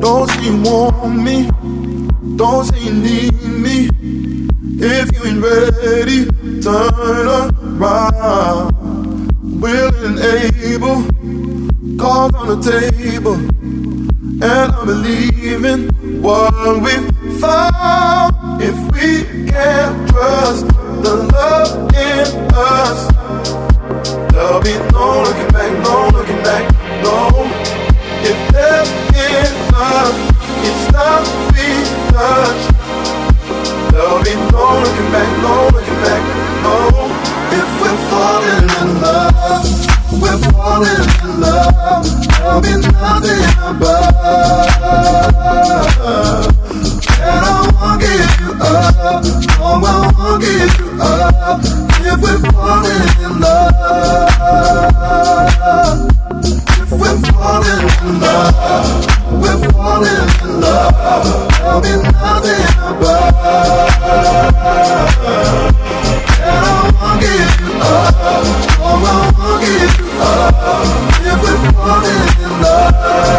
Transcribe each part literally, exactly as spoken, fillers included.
Don't say you want me, don't say you need me. If you ain't ready, turn around. Willing and able, cards on the table, and I believe in what we've found. If we can't trust the love in us, there'll be no looking back, no looking back, no. If there is love, it's not we touch. There'll be no looking back, no looking back, no. If we're falling in love, we're falling in love. There'll be nothing above. And I won't give you up, no, I won't give you up. If we're falling in love, if we're falling in love, we're falling in love. There'll be nothing above. And I won't give you up, no, I won't give you up. If we're falling in love,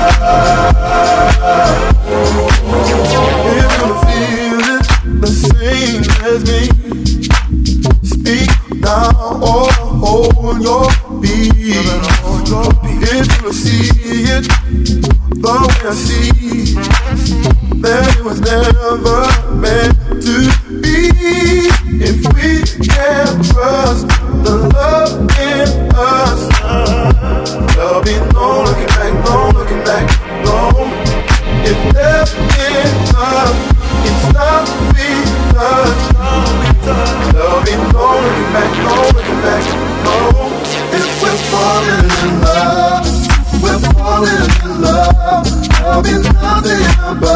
you're gonna feel it the same as me. Speak now or hold your beat. If you see it the way I see, then it was never meant to be. If we can't trust the love in us, there'll be no looking back, no looking back, no. If there is love, it's not we touch. There'll be no looking back, no looking back, no. If we're falling in love, we're falling in love. There'll be nothing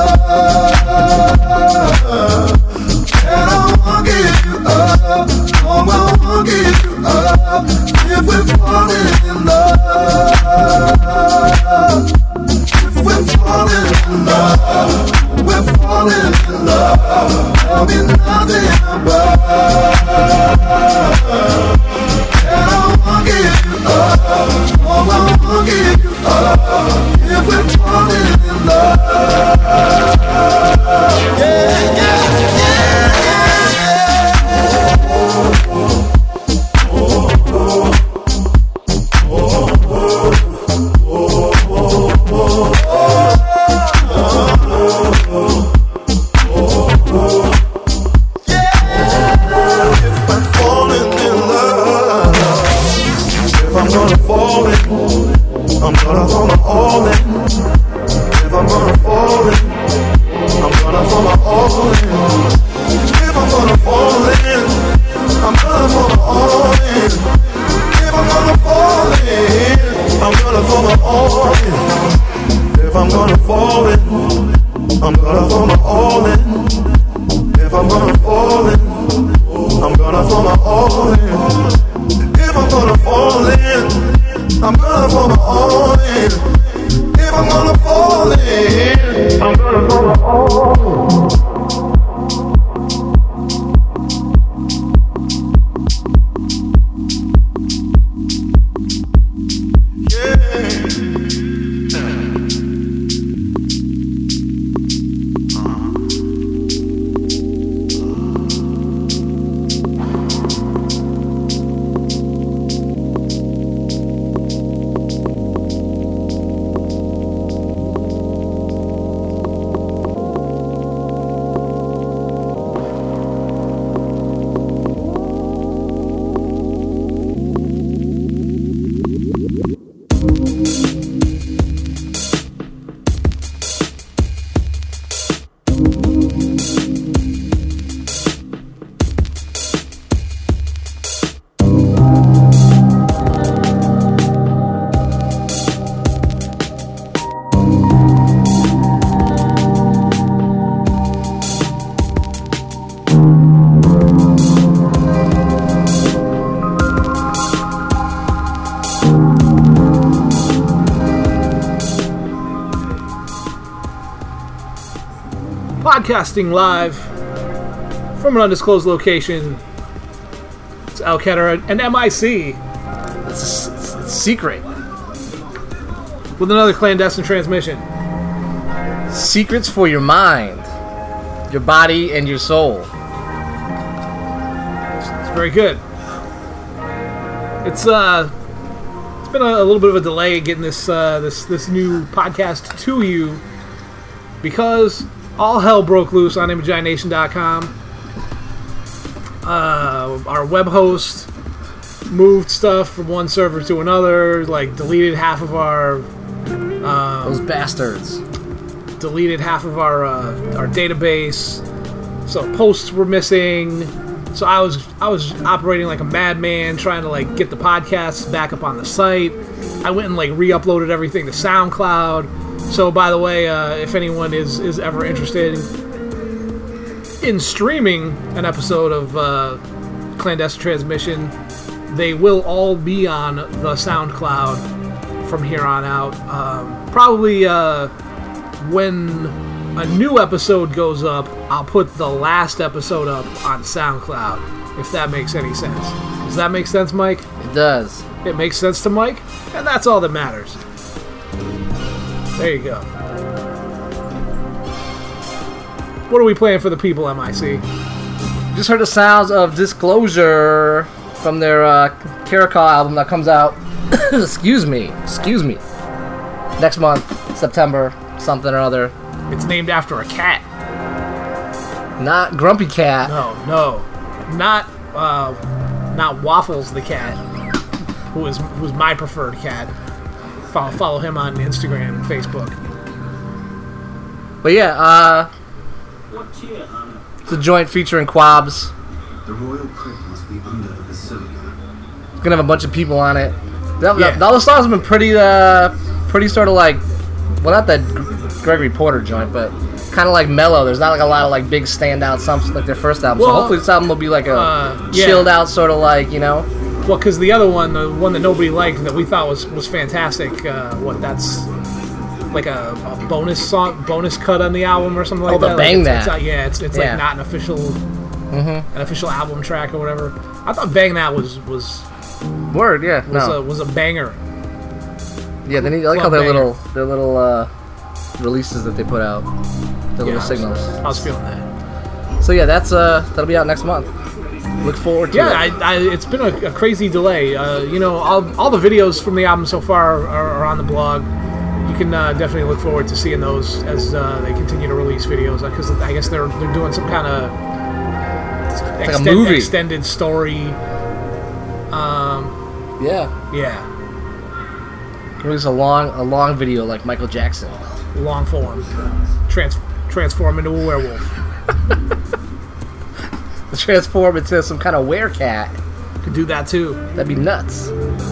above. And I won't give you up, no, I won't give you up. If we're falling in love, if we're falling in love, we're falling in love. There'll be nothing above. And I won't give you up, no, I won't give you up. If we're falling in love, yeah, yeah, yeah, yeah. Oh, oh, oh, oh, oh, oh, oh, oh. Yeah. If I'm falling in love, if I'm gonna fall in, I'm gonna throw my all in. If I'm gonna fall in, I'm gonna throw my all in. If I'm gonna fall in, I'm gonna throw my all in. If I'm gonna fall in, I'm gonna throw my all in. If I'm gonna fall in, I'm gonna throw my all in. If I'm gonna fall in, I'm gonna throw my all in. If I'm gonna fall in, I'm gonna throw my all in. If I'm gonna fall in, I'm gonna throw my all in. Podcasting live from an undisclosed location. It's Al Ketter and M I C. It's, it's, it's secret. With another clandestine transmission. Secrets for your mind, your body, and your soul. It's very good. It's uh, it's been a, a little bit of a delay getting this uh, this this new podcast to you because all hell broke loose on Imagi Nation dot com. Uh, our web host moved stuff from one server to another, like deleted half of our um, Those bastards. deleted half of our uh, our database. So posts were missing. So I was I was operating like a madman trying to like get the podcasts back up on the site. I went and like re-uploaded everything to SoundCloud. So by the way, uh, if anyone is is ever interested in streaming an episode of uh, Clandestine Transmission, they will all be on the SoundCloud from here on out. Um, probably uh, when a new episode goes up, I'll put the last episode up on SoundCloud, if that makes any sense. Does that make sense, Mike? It does. It makes sense to Mike, and that's all that matters. There you go. What are we playing for the people, M I C? Just heard the sounds of Disclosure from their uh, Caracol album that comes out. excuse me, excuse me. Next month, September, something or other. It's named after a cat. Not Grumpy Cat. No, no, not uh, not Waffles the cat, who is who's my preferred cat. Follow follow him on Instagram and Facebook. But yeah, uh, it's a joint featuring Quabs. The royal crypt must be under the basilica. It's gonna have a bunch of people on it. The, Yeah. the, all the songs have been pretty, uh, pretty sort of like, well, not that Gregory Porter joint, but kind of like mellow. There's not like a lot of like big standout songs like their first album. Well, so hopefully this album will be like a uh, yeah. chilled out sort of like, you know. Well, because the other one, the one that nobody liked that we thought was was fantastic. Uh, what that's like a, a bonus song, bonus cut on the album or something like Oh, the that. Bang like, it's, That. It's, uh, yeah, it's it's Yeah. like not an official Mm-hmm. an official album track or whatever. I thought Bang That was was Word, yeah, was, no, a, was a banger. yeah. They need, I like how Club their banger. little, their little uh, releases that they put out, their Yeah, little I was- signals. I was feeling that. So yeah, that's uh, that'll be out next month. Look forward to Yeah, it. I, I, it's been a, a crazy delay. Uh, you know, all, all the videos from the album so far are, are on the blog. You can uh, definitely look forward to seeing those as uh, they continue to release videos. Because I guess they're they're doing some kind of like a movie. extended story. Um, yeah, yeah, release a long, a long video like Michael Jackson. long form, Trans- transform into a werewolf. Transform into some kind of werecat. Could do that too. That'd be nuts.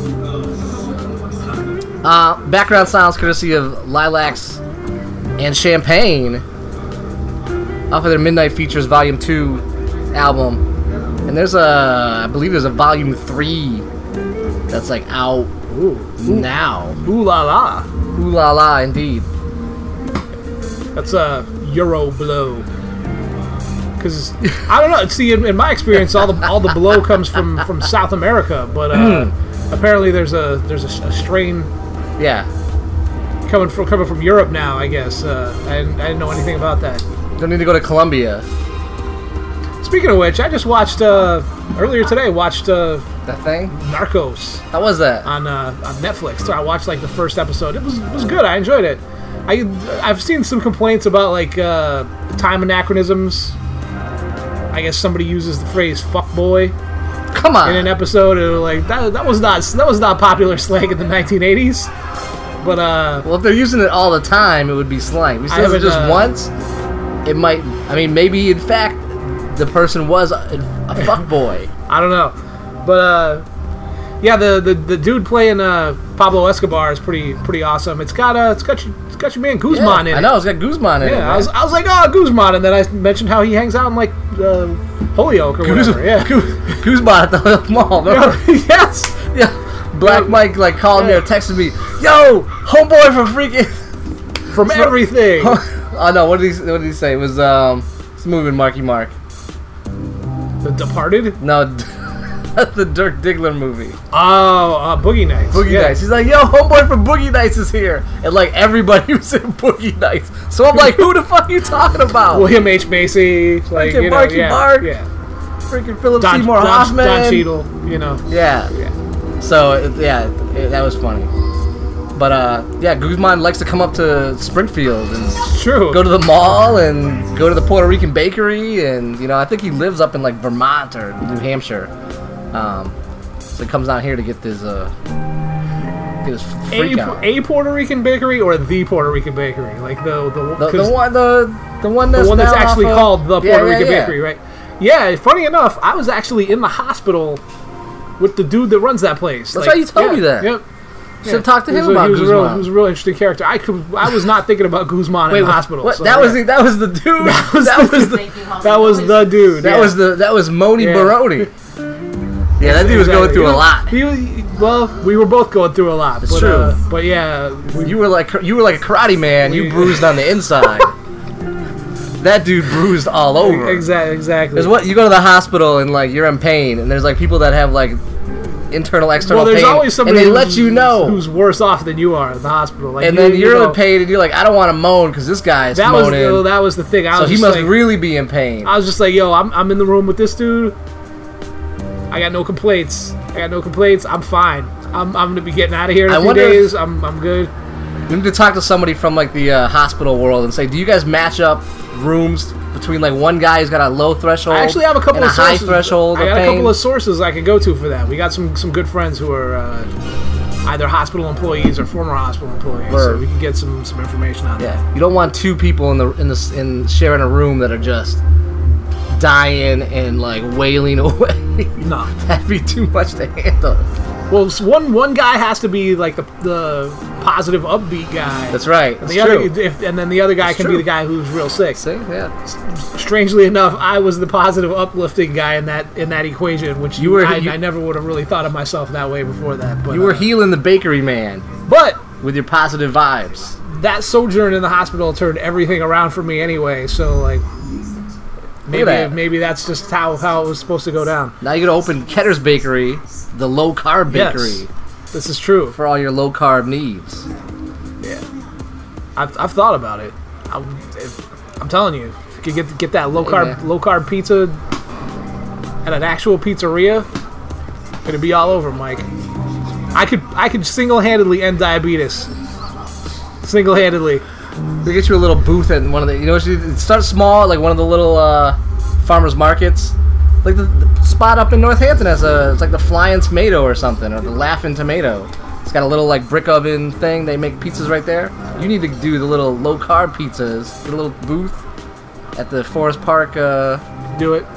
Uh, background sounds courtesy of Lilacs and Champagne off of their Midnight Features Volume two album. And there's a, I believe there's a Volume three that's like out Ooh, now. ooh la la. Ooh la la, indeed. That's a Euro blow. Because I don't know. See, in, in my experience, all the all the blow comes from, from South America, but uh, apparently there's a there's a, a strain Yeah. coming from coming from Europe now. I guess uh, I, didn't, I didn't know anything about that. Don't need to go to Colombia. Speaking of which, I just watched uh, earlier today. Watched uh, That thing? Narcos How was that? on uh, on Netflix. So I watched like the first episode. It was it was good. I enjoyed it. I I've seen some complaints about like uh, time anachronisms. I guess somebody uses the phrase "fuck boy" Come on. in an episode, and like that that was not that was not popular slang in the nineteen eighties. But uh, Well, if they're using it all the time, it would be slang. If you I say it haven't, just uh, once, it might. I mean, maybe in fact, the person was a, a fuckboy. I don't know. But uh, yeah, the, the, the dude playing uh, Pablo Escobar is pretty pretty awesome. It's got uh, it's got your, it's got your man Guzman Yeah, in I it. know, it's got Guzman in it. Yeah, I was, I was like, oh, Guzman, and then I mentioned how he hangs out in like uh, Holyoke or Guz- whatever. Yeah, Guzman at the mall. No? yes. Yeah. Black Yeah. Mike like called me or texted me, "Yo, homeboy from freaking." From everything. Oh no, what did he what did he say? It was um, it's a movie with Marky Mark. The Departed. No, the Dirk Diggler movie. Oh, uh, Boogie Nights. Boogie yeah. Nights. He's like, yo, homeboy from Boogie Nights is here. And, like, everybody was in Boogie Nights. So I'm like, who the fuck are you talking about? William H. Macy. Like, Freaking you know, Marky yeah, Mark. Yeah. Freaking Philip Don, Seymour Don, Hoffman. Don Cheadle, you know. Yeah. Yeah. So, it, yeah, it, that was funny. But, uh, yeah, Guzman likes to come up to Springfield and It's true. go to the mall and go to the Puerto Rican bakery. And, you know, I think he lives up in, like, Vermont or New Hampshire. Um, so he comes down here to get this, uh, get his freak a, out. a Puerto Rican bakery or the Puerto Rican bakery? Like, the... The, The, 'cause the one, the, the one that's, the one that's down actually off of- called the Puerto Yeah, yeah, Rican yeah. bakery, right? Yeah, funny enough, I was actually in the hospital with the dude that runs that place. That's Like, right, you told yeah, me that. Yep. Should have talked to He him was a- about he was a real, Guzman. he was a real interesting character. I could, I was not thinking about Guzman Wait, in the what- hospital. What? so, that was yeah. the, that was the dude. That was that the, was the that was the dude. that yeah. was the that was Moni Yeah. Baroni. Yeah, that dude was going Exactly. through You a know, lot. He was, well, we were both going through a lot. It's but, true. Uh, but yeah, we, You were like you were like a karate man. You We- bruised on the inside. That dude bruised all over. exactly, exactly. There's what you go to the hospital and like you're in pain, and there's like people that have like internal, external Well, there's pain, always somebody and they who's- let you know. who's worse off than you are in the hospital. Like, and you- then you you're know, in pain, and you're like, I don't want to moan because this guy is That was moaning. the, that was the thing. I so was he just must like, really be in pain. I was just like, yo, I'm I'm in the room with this dude. I got no complaints. I got no complaints. I'm fine. I'm I'm gonna be getting out of here in a I few wonder if- days. I'm I'm good. You need to talk to somebody from like the uh, hospital world and say, do you guys match up rooms between like one guy who's got a low threshold? I actually have a couple and of a high sources. threshold. I of got pain? a couple of sources I can go to for that. We got some some good friends who are uh, either hospital employees or former hospital employees, so Word. we can get some some information on that. Yeah, you don't want two people in the in the in sharing a room that are just dying and like wailing away. No. That'd be too much to handle. Well, s- one one guy has to be like the the positive, upbeat guy. That's right. And That's the true. other, if, and then the other guy That's can true. be the guy who's real sick. See, yeah. Strangely enough, I was the positive, uplifting guy in that in that equation, which You you, were- I, you- I never would have really thought of myself that way before that. But You were uh, healing the bakery man but with your positive vibes. that sojourn in the hospital turned everything around for me anyway. So like, maybe that. maybe that's just how how it was supposed to go down. Now you're gonna open Ketter's Bakery, the low carb bakery, Yes, this is true. for all your low carb needs. Yeah, I've, I've thought about it. I'm, if, I'm telling you, if you could get get that low Hey, carb man. low carb pizza at an actual pizzeria, it'd be all over, Mike. I could I could single handedly end diabetes. Single handedly. They get you a little booth at one of the, you know, you start small, like one of the little uh, farmers markets. Like the, the spot up in Northampton has a, it's like the Flying Tomato or something, or the Laughing Tomato. It's got a little like brick oven thing. They make pizzas right there. You need to do the little low carb pizzas. Get a little booth at the Forest Park uh, Do it.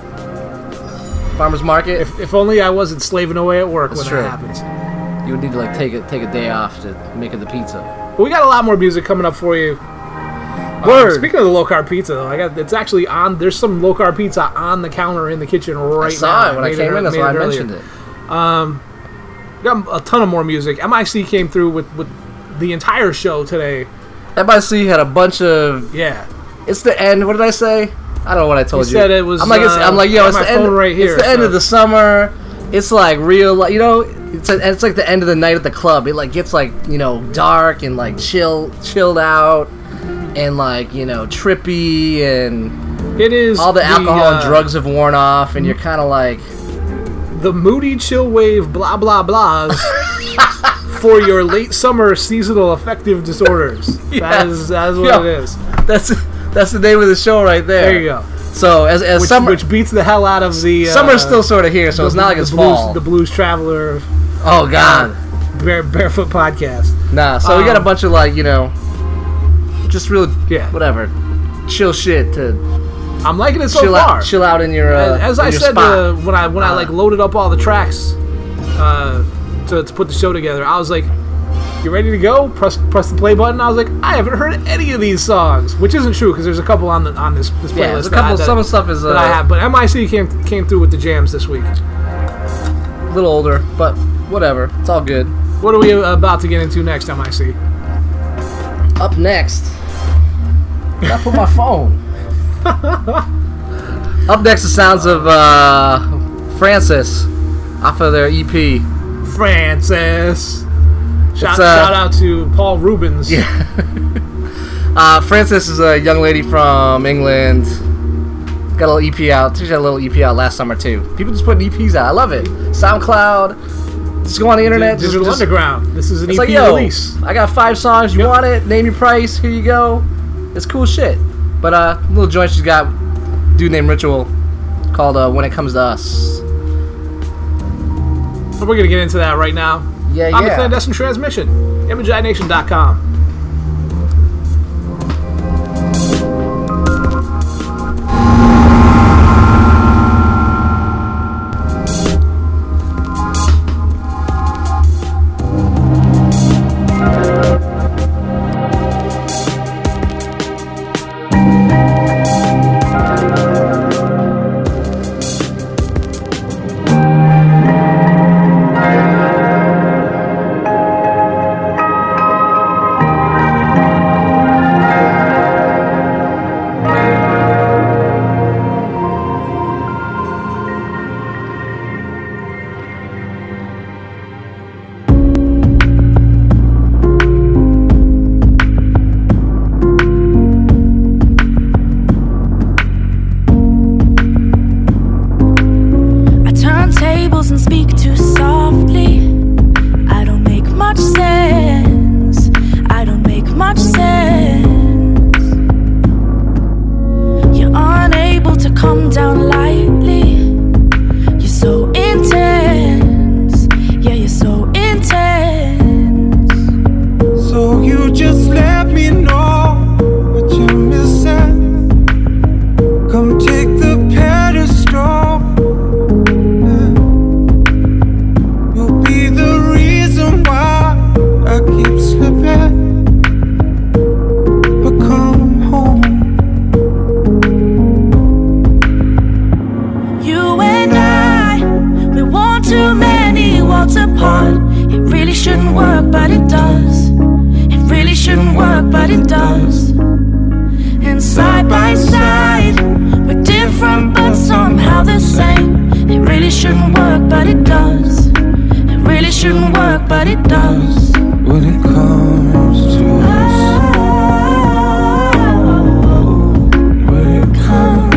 farmers market. If, if only I wasn't slaving away at work That's when true. that happens. You would need to like take a take a day off to make it the pizza. But we got a lot more music coming up for you. Word. Um, speaking of the low carb pizza, though, I got it's actually on. There's some low carb pizza on the counter in the kitchen right now. I saw it when I made came in. That's made why I earlier. mentioned it. We got a ton of more music. M I C came through with, with the entire show today. M I C had a bunch of. Yeah. It's the end. What did I say? I don't know what I told You you. said it was, I'm like, it's, uh, I'm like, yo, I it's got the my end. phone right here, it's the end so- of the summer. It's like real, like, you know. It's a, it's like the end of the night at the club. It like gets like, you know, dark and like chill, chilled out, and like, you know, trippy, and It is all the alcohol uh, and drugs have worn off, and you're kind of like, the moody chill wave blah blah blahs for your late summer seasonal affective disorders. That Yes. is that is what Yo. it is. that's that's the name of the show right there. There you go. So as as Which, summer, which beats the hell out of the uh, summer's still sort of here, so the- it's not like the it's blues, fall. The Blues Traveler Oh God. Bare, Barefoot podcast. Nah, so we got a Um, bunch of like, you know, just real, Yeah. whatever, chill shit to I'm liking it so chill far. out, chill out in your uh, As in I your said spot. uh, when I when I Uh. like loaded up all the tracks uh, to, to put the show together, I was like, "You ready to go?" Press press the play button. I was like, "I haven't heard any of these songs," which isn't true because there's a couple on the on this this playlist. yeah, there's a that couple. I- that, some stuff is uh, that I have, but M I C came came through with the jams this week. a little older, but whatever, it's all good. What are we about to get into next, M I C? Up next, I put my phone. Up next, the sounds of uh, Francis off of their E P. Francis. Shout, uh, shout out to Paul Rubens. Yeah. uh, Francis is a young lady from England. Got a little E P out. She had a little E P out last summer too. People just putting E Ps out. I love it. SoundCloud. Just go on the internet. Digital just, Underground. This is an it's E P like, yo, release. I got five songs. You Yep. want it? Name your price. Here you go. It's cool shit. But uh, little joint she's got. Dude named Ritual. Called uh, When It Comes to Us. So we're gonna get into that right now. Yeah, On yeah. the Clandestine Transmission. image eye nation dot com. And speak too softly. I don't make much sense. I don't make much sense. You're unable to come down lightly. You're so intense. Yeah, you're so intense. So you just let me know what you're missing. Come take the pedestal. Apart. It really shouldn't work, but it does. It really shouldn't work, but it does. And side by side, we're different, but somehow the same. It really shouldn't work, but it does. It really shouldn't work, but it does. When it comes to us, when it comes.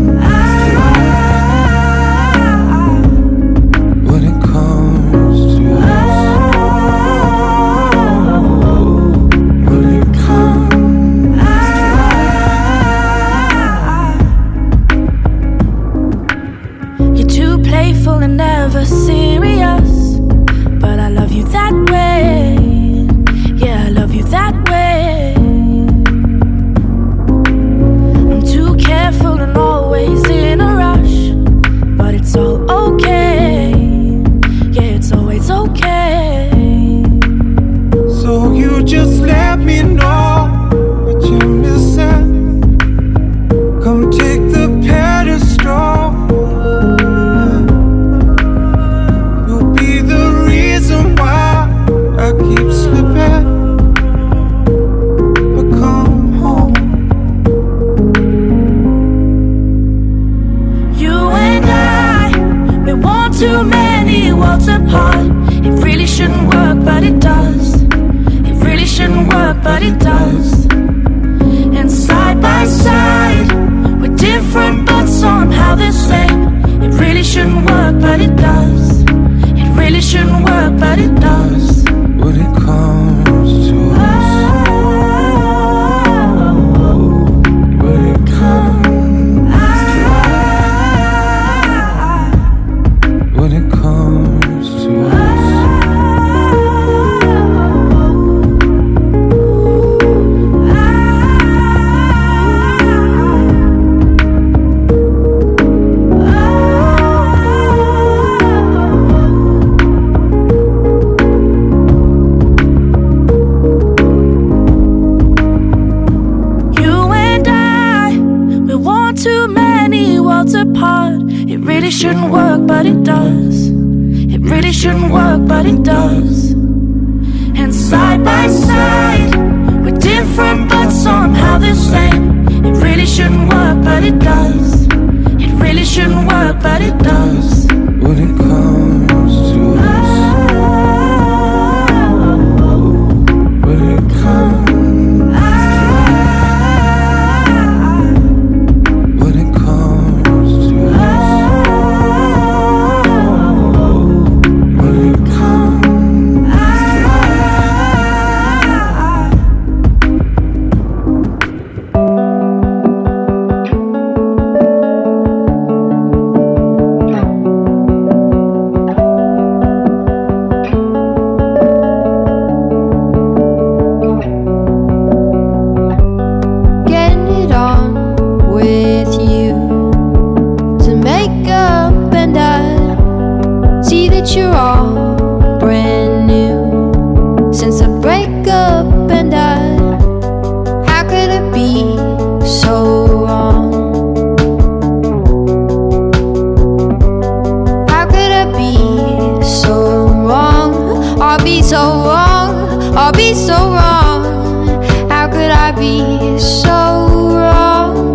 And never serious, but I love you that way. Yeah, I love you that way. I'm too careful and always in a rush, but it's all okay. Yeah, it's always okay. So you just let me know what you're missing. Come take the pedestal. I keep slipping, but come home. You and I, we want too many worlds apart. It really shouldn't work, but it does. It really shouldn't work, but it does. And side by side, we're different, but somehow the same. It really shouldn't work, but it does. It really shouldn't work, but it does. When it comes to us, when it comes, when it comes to us. Apart. It really shouldn't work, but it does. It really shouldn't work, but it does. And side by side, we're different, but somehow the same. It really shouldn't work, but it does. It really shouldn't work, but it does. When it comes so wrong? How could I be so wrong? I'll be so wrong, I'll be so wrong. How could I be so wrong?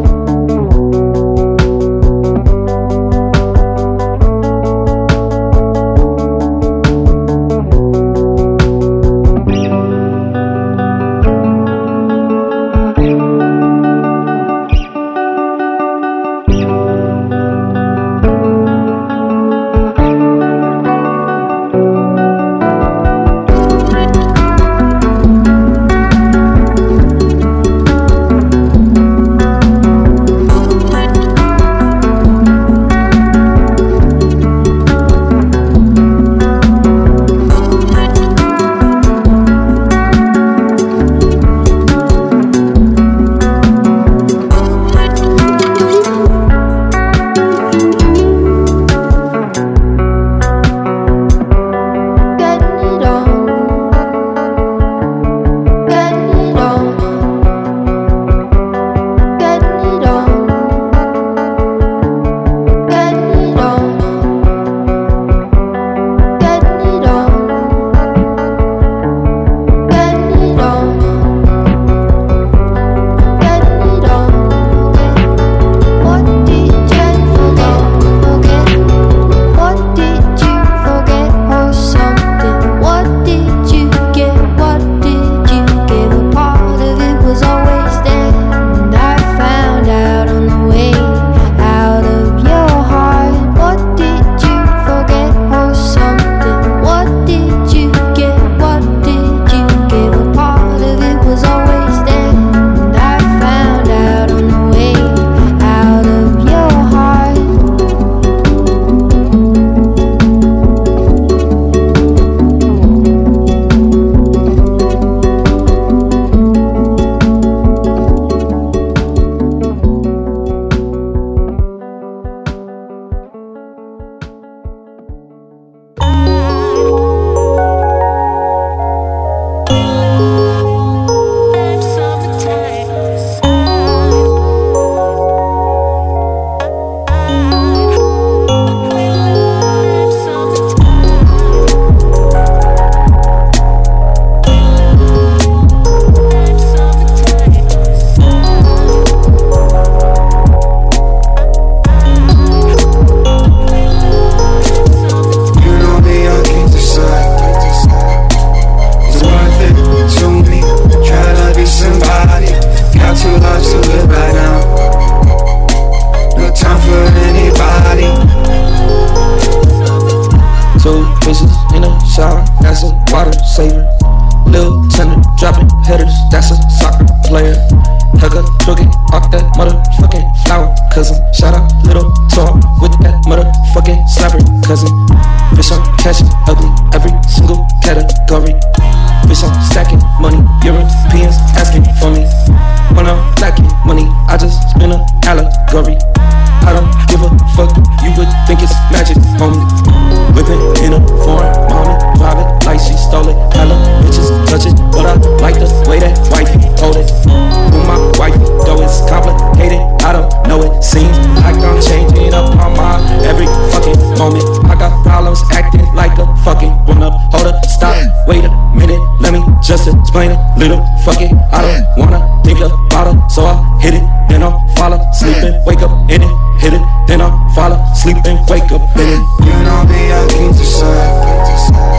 Just explain a little, fuck it, I don't wanna think about it. So I hit it, then I'll follow, sleep and wake up in it. Hit it, then I'll follow, sleep and wake up in it. You know me, I can't decide.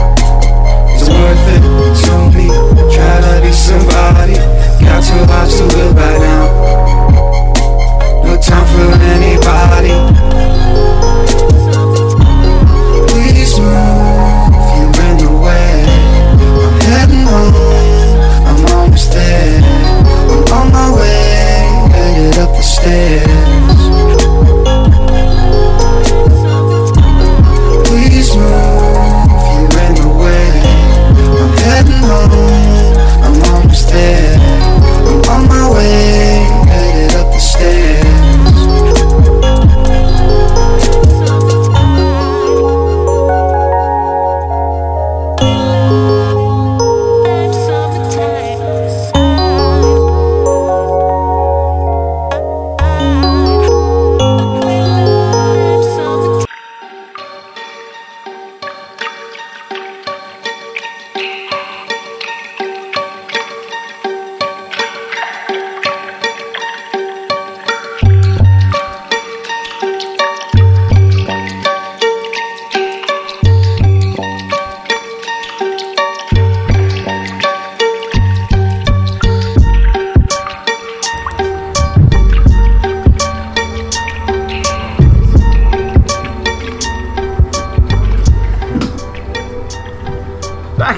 It's worth it to me, try to be somebody. Got too much to live right now. No time for anybody. Please move, you're in the way. I'm heading home, I'm almost there. I'm on my way, headed up the stairs. Please move, you're in the way. I'm heading home, I'm almost there. I'm on my way, headed up the stairs.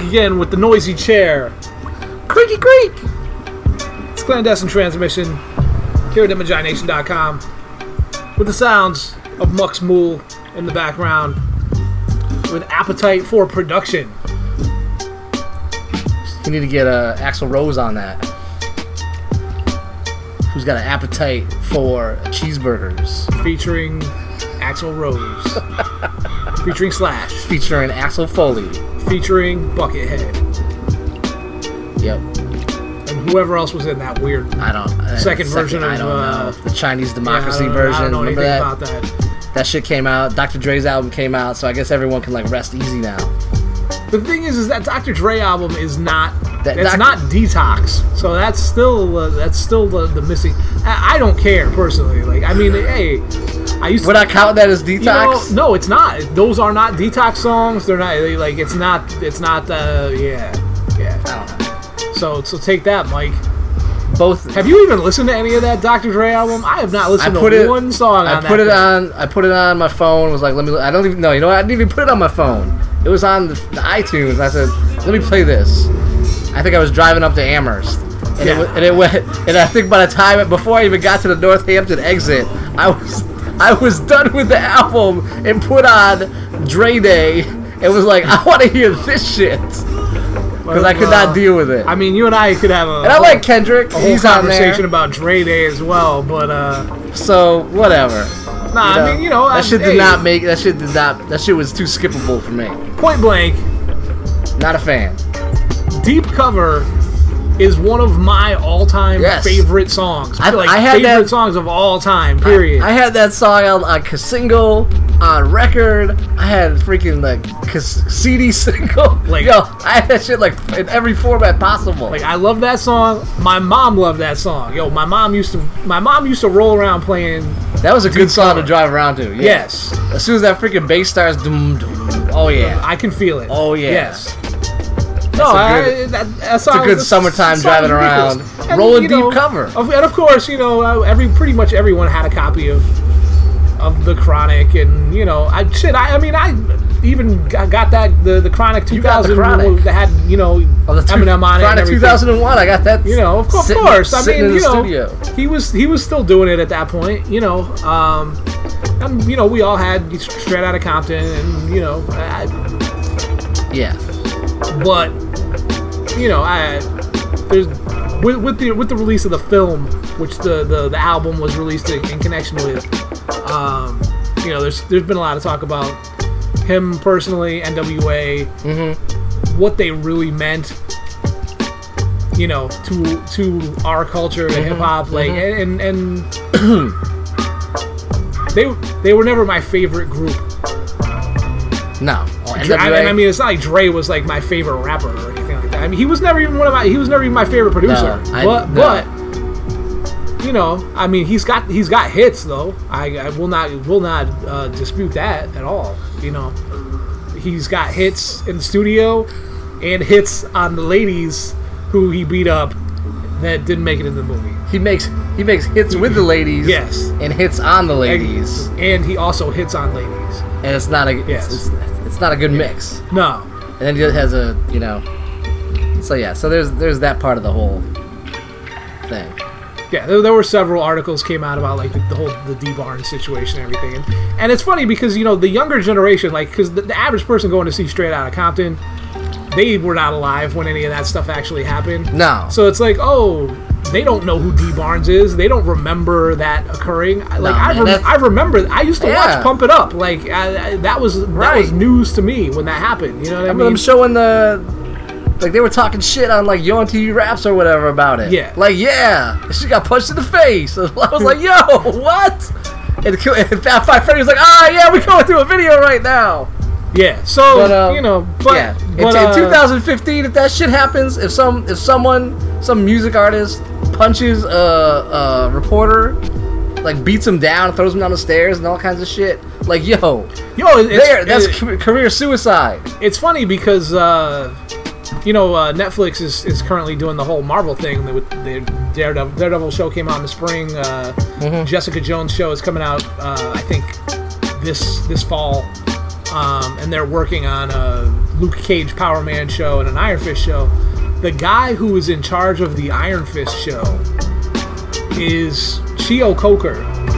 again with the noisy chair. Creaky creak! It's Clandestine Transmission here at imagi nation dot com with the sounds of Mux Mool in the background with appetite for production. You need to get uh, Axl Rose on that. Who's got an appetite for cheeseburgers? Featuring Axl Rose. Featuring Slash. Featuring Axel Foley. Featuring Buckethead. Yep. And whoever else was in that weird I don't. Uh, second, second version of I don't uh, know. The Chinese democracy yeah, I don't, version. I don't know Remember anything that? about that. That shit came out. Doctor Dre's album came out, so I guess everyone can like rest easy now. The thing is, is that Doctor Dre album is not. That it's Doc- not Detox, so that's still uh, that's still the, the missing. I, I don't care personally. Like, I mean, hey, I used to. Would I count that as You Detox? know, no, it's not. Those are not Detox songs. They're not they, like it's not. It's not. Uh, yeah, yeah. I don't know. So so take that, Mike. Both. Have you even listened to any of that Doctor Dre album? I have not listened I put to it, one song I on that. put it thing. on. I put it on my phone. Was like, let me. I don't even know. You know what? I didn't even put it on my phone. It was on the, the iTunes. I said, let me play this. I think I was driving up to Amherst, and, Yeah. it, wa- and it went. And I think by the time before I even got to the Northampton exit, I was I was done with the album and put on Dre Day. It was like, I want to hear this shit because I could Uh, not deal with it. I mean, you and I could have a, and I like Kendrick. a whole He's on conversation there. about Dre Day as well, but uh, So whatever. nah, You I mean, you know, that I, shit did hey, not make. That shit did not. That shit was too skippable for me. point blank. Not a fan. Deep Cover is one of my all-time Yes. favorite songs. I- like I had favorite that- songs of all time. Period. I, I had that song on, on single, on record. I had freaking like C D single. Like- Yo, I had that shit like in every format possible. Like, I love that song. My mom loved that song. Yo, my mom used to. My mom used to roll around playing. that was a good song Cover. to drive around to. Yeah. Yes, As soon as that freaking bass starts, doom, doom, oh yeah. I can feel it. Oh, yeah. Yes. No, a I, good- that, that It's a good summertime driving around, rolling deep cover. Of, and of course, you know, uh, every pretty much everyone had a copy of of the Chronic, and you know, I shit. I, I mean, I even got, got that the the Chronic two You got the thousand Chronic. that had you know Oh, the two, Eminem on it. and Chronic everything. two thousand one. I got that. You know, of, of sitting- course. I sitting mean, in you the know, studio. he was he was still doing it at that point. You know, um, and you know, we all had Straight Outta Compton, and you know, I, Yeah. but you know, I there's with, with the with the release of the film, which the the, the album was released in, in connection with. Um, you know, there's there's been a lot of talk about him personally, N W A, Mm-hmm. what they really meant. You know, to to our culture, to hip hop, like, and and they they were never my favorite group. No. Oh, Dre- I, N W A? and I mean, it's not like Dre was like my favorite rapper or anything like that. I mean, he was never even one of my. He was never even my favorite producer. No, I- but no. but you know, I mean, he's got he's got hits though. I, I will not will not uh, dispute that at all. You know, he's got hits in the studio and hits on the ladies who he beat up that didn't make it in the movie. He makes he makes hits with the ladies. Yes. And hits on the ladies. And, and he also hits on ladies. And it's not a Yes. it's, it's, it's not a good mix. No. And then he has a you know. So yeah, so there's there's that part of the whole thing. Yeah, there, there were several articles came out about like the, the whole the D Barnes situation and everything, and, and it's funny because you know the younger generation, like because the, the average person going to see Straight Outta Compton, they were not alive when any of that stuff actually happened. No. So it's like, oh, they don't know who D Barnes is. They don't remember that occurring. I- Like I, man, rem- that's- I remember, I used to Yeah. watch Pump It Up. Like I, I, that was that Right. was news to me when that happened. You know what I, I remember mean? them showing the like they were talking shit on like Yo on T V Raps or whatever about it. Yeah. Like yeah, she got punched in the face. I was like, yo, what? And, the- and Fat Five Freddy was like, ah, yeah, we're going through a video right now. Yeah. So But uh, you know, but, yeah, but, in, uh, in two thousand fifteen, if that shit happens, if some if someone some music artist punches a, a reporter, like beats him down, throws him down the stairs, and all kinds of shit, like yo, yo, it's, there, that's it- ca- career suicide. It's funny because uh, you know uh, Netflix is, is currently doing the whole Marvel thing. With the Daredevil, Daredevil show came out in the spring. Uh, Mm-hmm. Jessica Jones show is coming out. Uh, I think this this fall, um, and they're working on a Luke Cage Power Man show and an Iron Fist show. The guy who is in charge of the Iron Fist show is Chio Coker,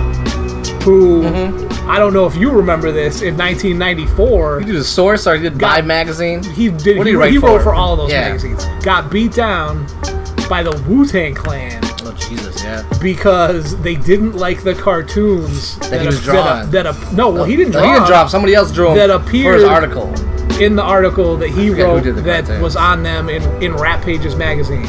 who mm-hmm. I don't know if you remember this. In nineteen ninety-four, he did a Source or he did Vibe magazine. He did. What he, did he write he for? wrote for all of those yeah. magazines. Got beat down by the Wu-Tang Clan. Oh Jesus, yeah. Because they didn't like the cartoons that, that he was a, drawing. That, a, that a, no, well, he didn't draw. No, he didn't draw. Somebody else drew him that appeared for his article. In the article that he wrote that cartoons. was on them in, in Rap Pages magazine.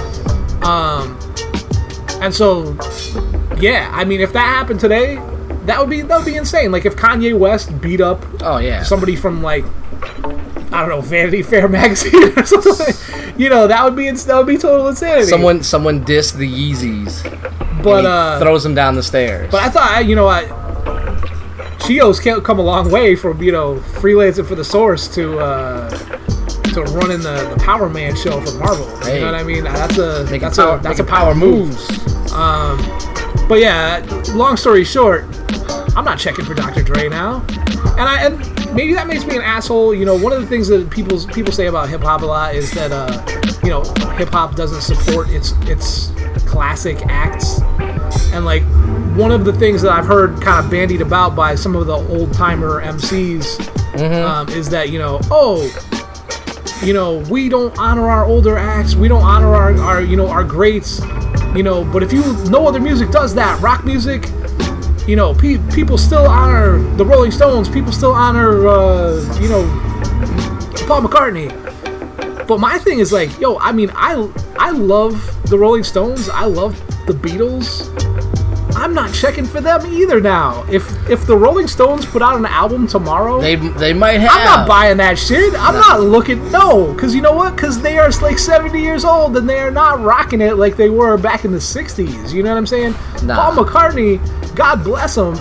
Um, and so, yeah, I mean, if that happened today, that would be that would be insane. Like if Kanye West beat up oh yeah somebody from like I don't know Vanity Fair magazine or something, you know, that would be that would be total insanity. Someone someone dissed the Yeezys, but uh, throws them down the stairs. But I thought, you know, I. Chio's come a long way from, you know, freelancing for the Source to uh, to running the, the Power Man show for Marvel. Hey. You know what I mean? That's a making that's power, a that's a power, power move. moves. Um, but yeah, long story short, I'm not checking for Doctor Dre now, and I and maybe that makes me an asshole. You know, one of the things that people people say about hip hop a lot is that uh, you know, hip hop doesn't support its its classic acts, and like. One of the things that I've heard kind of bandied about by some of the old-timer M Cs mm-hmm. um, is that, you know, oh, you know, we don't honor our older acts, we don't honor our, our, you know, our greats, you know, but if you, no other music does that. Rock music, you know, pe- people still honor the Rolling Stones, people still honor, uh, you know, Paul McCartney. But my thing is like, yo, I mean, I, I love the Rolling Stones, I love the Beatles. I'm not checking for them either now. If if the Rolling Stones put out an album tomorrow, they they might have. I'm not buying that shit. I'm no. not looking. No, because you know what? Because they are like seventy years old and they are not rocking it like they were back in the sixties. You know what I'm saying? Nah. Paul McCartney, God bless him,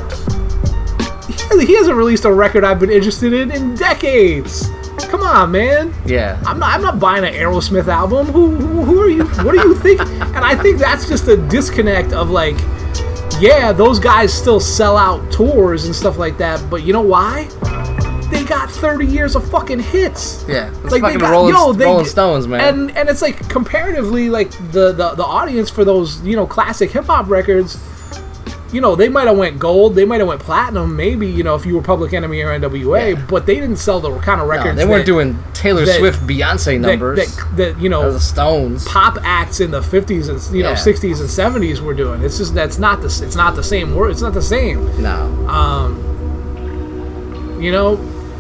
he, he hasn't released a record I've been interested in in decades. Come on, man. Yeah. I'm not. I'm not buying an Aerosmith album. Who who, who are you? What do you think? And I think that's just a disconnect of like. Yeah, those guys still sell out tours and stuff like that, but you know why? They got thirty years of fucking hits. Yeah, it's like fucking they got, Rolling, yo, they, Rolling Stones, man. And and it's like comparatively, like the, the, the audience for those, you know, classic hip hop records, you know, they might have went gold, they might have went platinum, maybe, you know, if you were Public Enemy or N W A, yeah. but they didn't sell the kind of records. No, they weren't that, doing Taylor that, Swift, Beyonce numbers. That, that, that you know, the Stones, pop acts in the fifties and you know yeah. sixties and seventies were doing. It's just that's not the it's not the same word. It's not the same. No. Um. You know,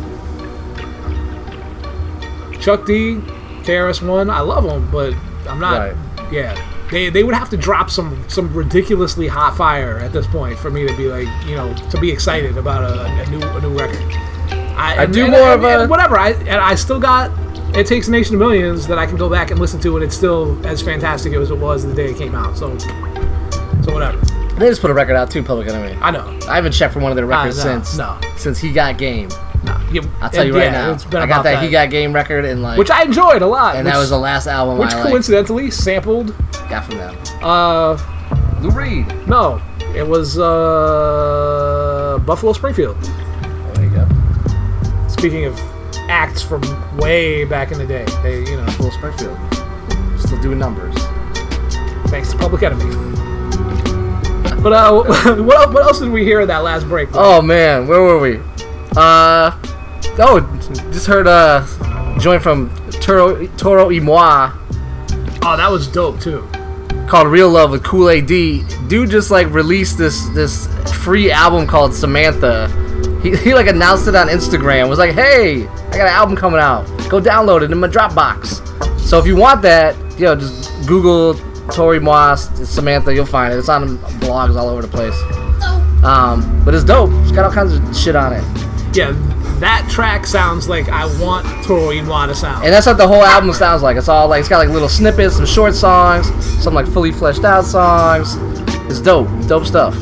Chuck D, K R S One, I love them, but I'm not. Right. Yeah. They, they would have to drop some, some ridiculously hot fire at this point for me to be like, you know, to be excited about a, a new a new record. I, I and, do and, more and, of a... And whatever. I and I still got It Takes a Nation of Millions that I can go back and listen to, and it's still as fantastic as it was the day it came out. So, so whatever. They just put a record out too, Public Enemy. I know. I haven't checked for one of their records uh, no, since no. since He Got Game. No, yeah, I'll tell you right yeah, now. It's been I got that, that He Got Game record and like, which I enjoyed a lot, and which, that was the last album which I coincidentally liked. Sampled. Got from them. Uh, Lou Reed. No, it was uh Buffalo Springfield. Oh, there you go. Speaking of acts from way back in the day, they you know Buffalo Springfield still doing numbers. Thanks to Public Enemy. But uh, what what else did we hear in that last break? Oh man, where were we? Uh, oh, just heard a joint from Toro, Toro y Moi. Oh, that was dope too. Called Real Love with Kool A D. Dude just like released this this free album called Samantha. He, he like announced it on Instagram. Was like, hey, I got an album coming out. Go download it in my Dropbox. So if you want that, you know, just Google Toro y Moi Samantha. You'll find it. It's on blogs all over the place. Um, but it's dope. It's got all kinds of shit on it. Yeah, that track sounds like I want Toro y Moi to sound. And that's what the whole album sounds like. It's all like, it's got like little snippets, some short songs, some like fully fleshed out songs. It's dope. Dope stuff.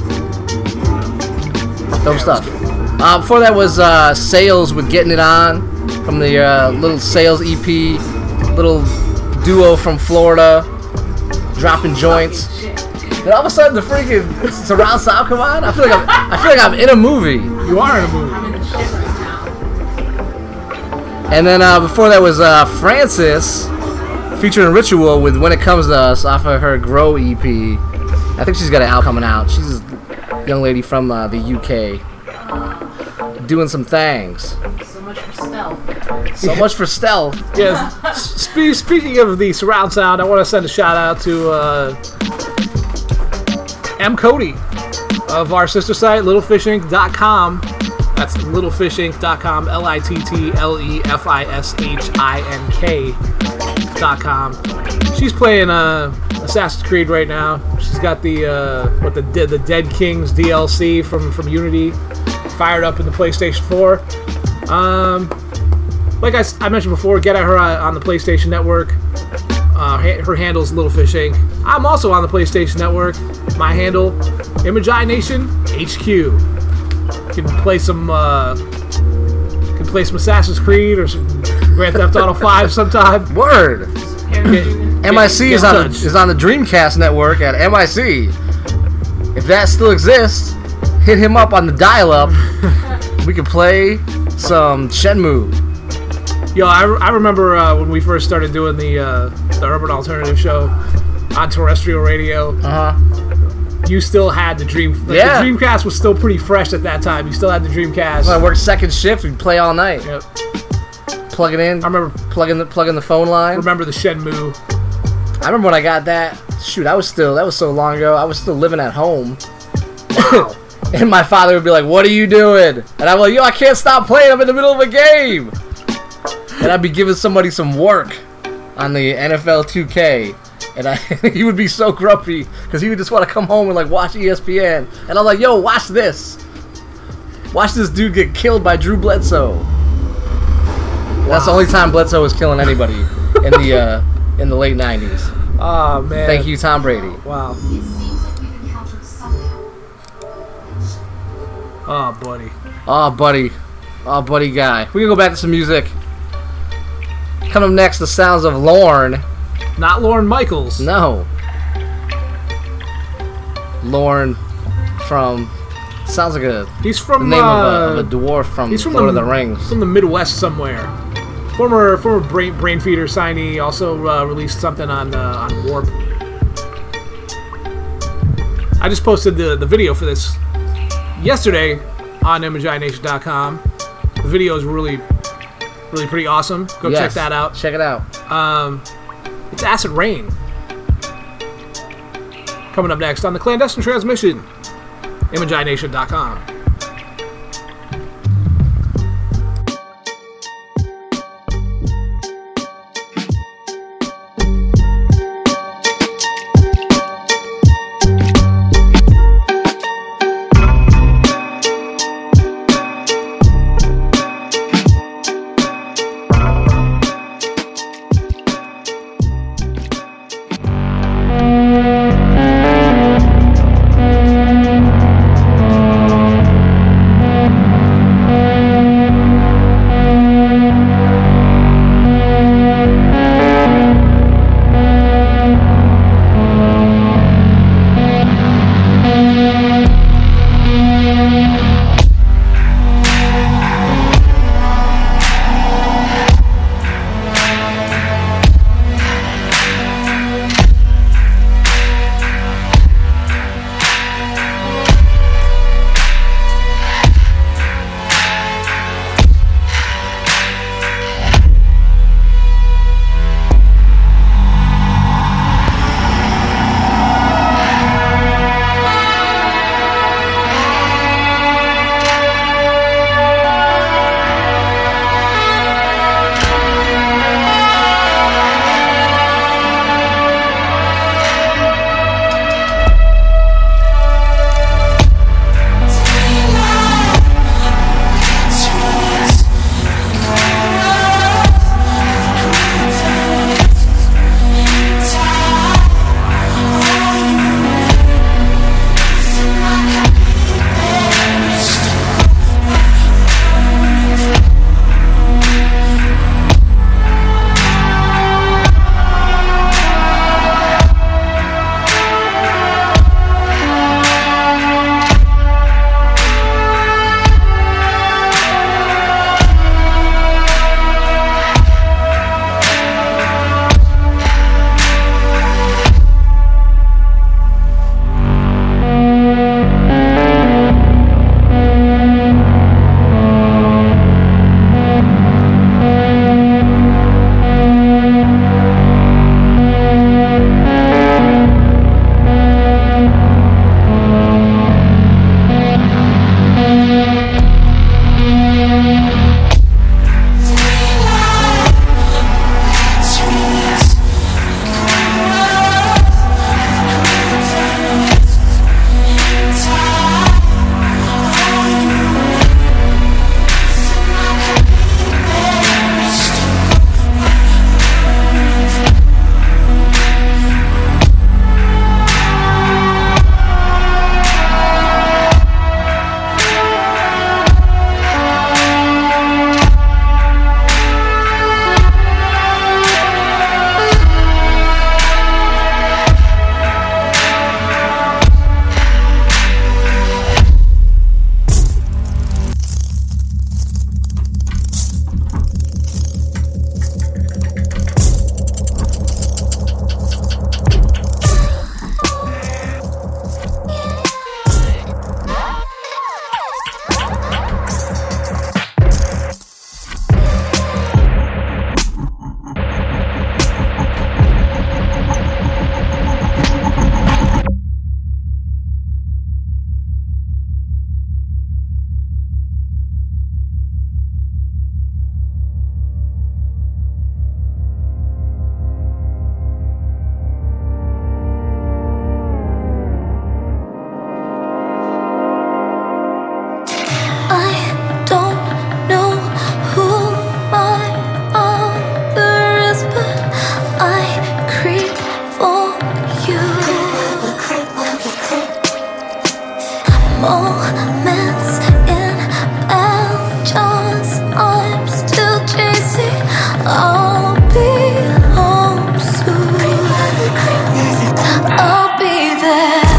Dope yeah, stuff. Uh, before that was uh, Sales with Getting It On from the uh, little Sales E P, little duo from Florida, dropping joints. Then all of a sudden the freaking surround sound come on. I feel like I'm, I feel like I'm in a movie. You are in a movie. I'm in the shit right now. And then uh, before that was uh, Francis featuring Ritual with When It Comes to Us off of her Grow E P. I think she's got an album coming out. She's a young lady from uh, the U K doing some things. So much for stealth. So much for stealth. Yes. Spe- speaking of the surround sound, I want to send a shout out to uh, M. Cody of our sister site, little fish inc dot com. That's little fish inc dot com, L I T T L E F I S H I N K dot com. She's playing uh, Assassin's Creed right now. She's got the uh, what the De- the Dead Kings D L C from, from Unity fired up in the PlayStation four. Um, like I, I mentioned before, get at her uh, on the PlayStation Network. Uh, ha- her handle's Little Fish Incorporated. I'm also on the PlayStation Network. My handle, Imagination H Q. You can play some, uh, you can play some Assassin's Creed or some Grand Theft Auto five sometime. Word. Get- M I C get is on the, touched. is on the Dreamcast network at M I C. If that still exists, hit him up on the dial-up. We can play some Shenmue. Yo, I, I remember uh, when we first started doing the uh, the Urban Alternative show on terrestrial radio. Uh huh. You still had the Dream. Like, Yeah. The Dreamcast was still pretty fresh at that time. You still had the Dreamcast. When I worked second shift, we'd play all night. Yep. Plug it in. I remember Plug in the plug in the phone line. remember the Shenmue. I remember when I got that. Shoot, I was still that was so long ago. I was still living at home. Wow. And my father would be like, "What are you doing?" And I'm like, "Yo, I can't stop playing. I'm in the middle of a game." And I'd be giving somebody some work on the N F L two K, and I he would be so grumpy because he would just want to come home and like watch E S P N. And I'm like, "Yo, watch this. Watch this dude get killed by Drew Bledsoe." That's the only time Bledsoe was killing anybody in the uh, in the late nineties. Oh man. Thank you, Tom Brady. Wow. Oh buddy. Oh, buddy. Oh, buddy guy. We can go back to some music. Coming up next, the sounds of Lorne. Not Lorne Michaels. No. Lorne from... Sounds like a... He's from the name uh, of, a, of a dwarf from, he's from Lord the, of the Rings. From the Midwest somewhere. Former former brain, brain feeder signee, also uh, released something on uh, on Warp. I just posted the, the video for this yesterday on imagination dot com. The video is really really pretty awesome. Go Yes. check that out. Check it out. Um, it's Acid Rain. Coming up next on the Clandestine Transmission. imagination dot com. moments in Belgium's. I'm still chasing. I'll be home soon. I'll be there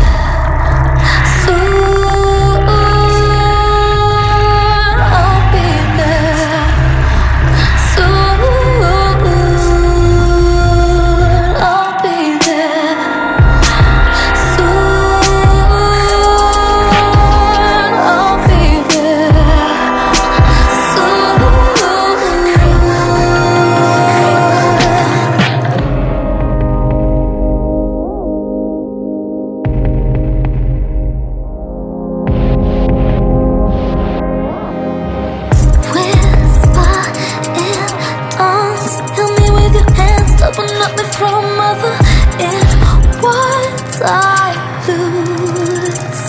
soon. I'll be there soon. I'll be there soon. I'll be Open up me from mother in what I lose.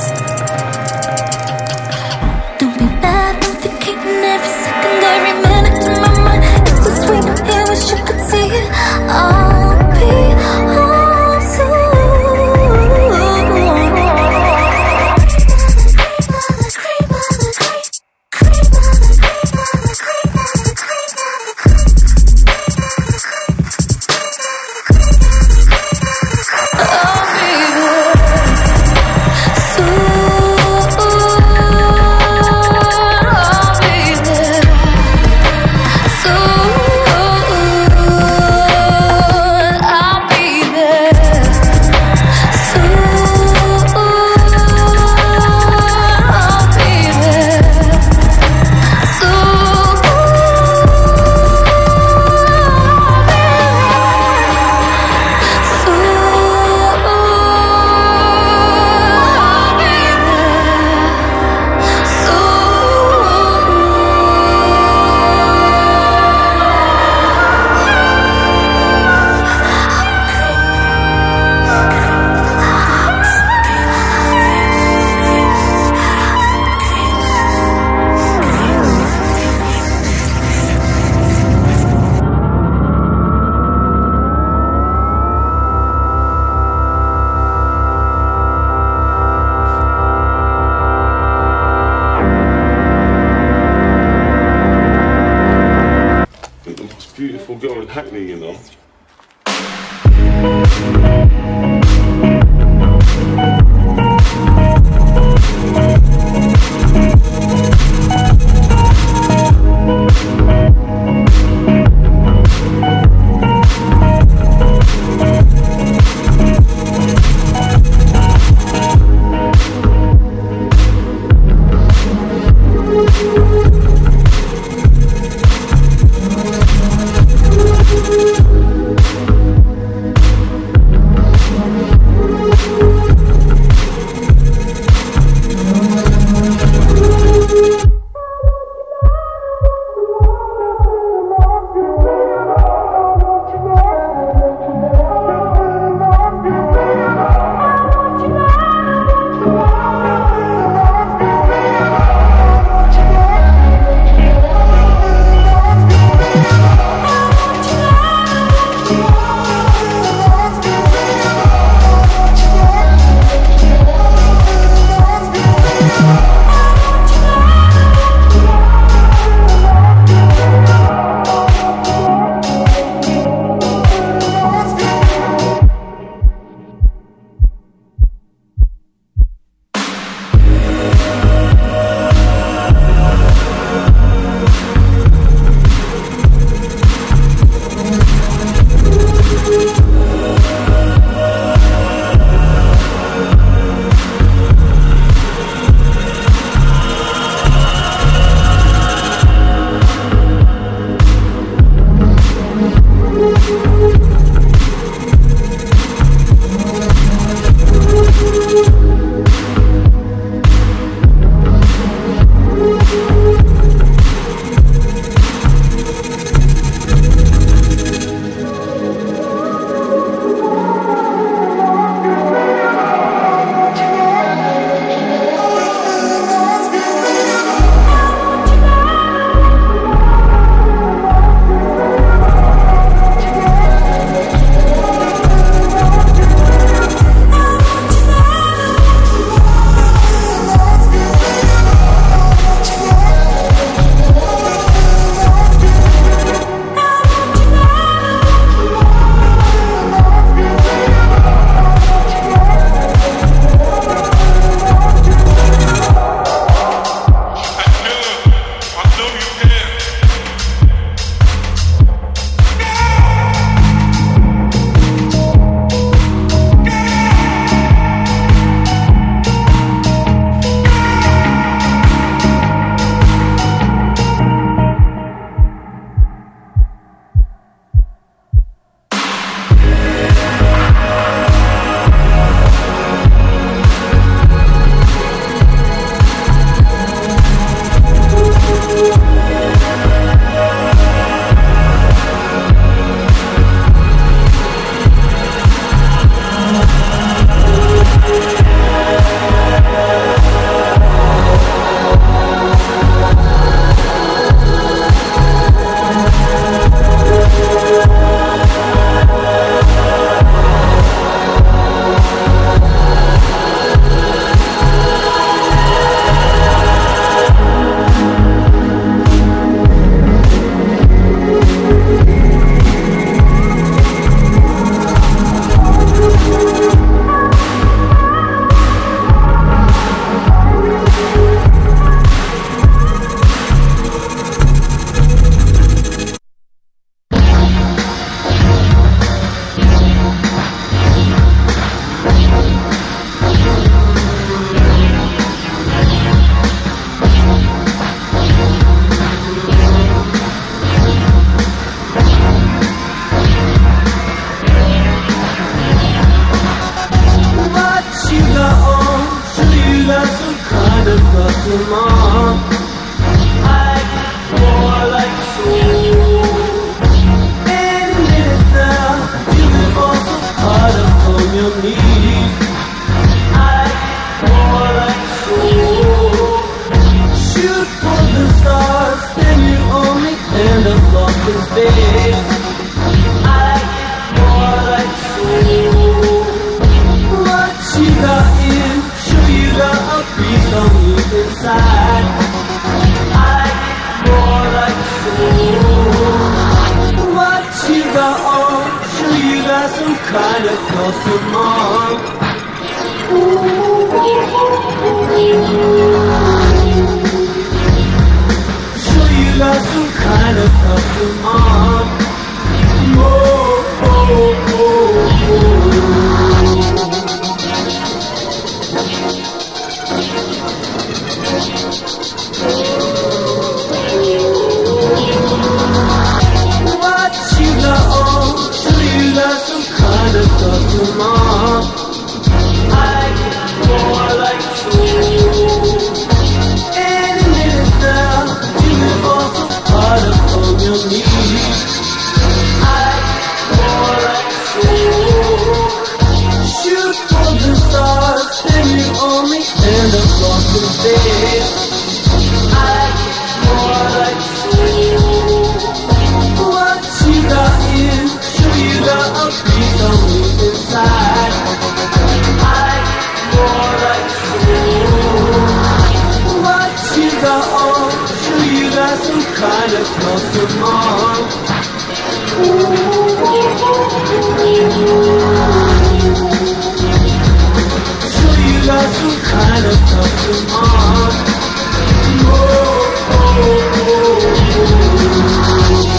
Don't be mad, I'm thinking every second, every minute in my mind. It's so sweet, I wish you could see it. I'll be home soon. Beautiful girl in Hackney, you know. kind of customer. I get more like soul. Any minute now, you will also hard upon your knees. I get more like soul. Shoot for the stars, then you only end up lost in space. I get more like soul. What you got in, sure you got a piece on you inside. I get more like soul. What you got on, sure you got some kind of custom on. Sure you got some kind of custom on. Oh, oh, oh, oh. What you got on, sure you got some kind of custom on. I get more like soul. Any minute now, you will also hard upon your knees. I get more like soul. Shoot for the stars, then you only end up lost in space. I get more like soul. What you got in, sure you got a piece of me inside. I get more like soul. What you got on, sure you got some kind of custom on. Sure you got some kind of custom on. Oh, oh, oh, oh.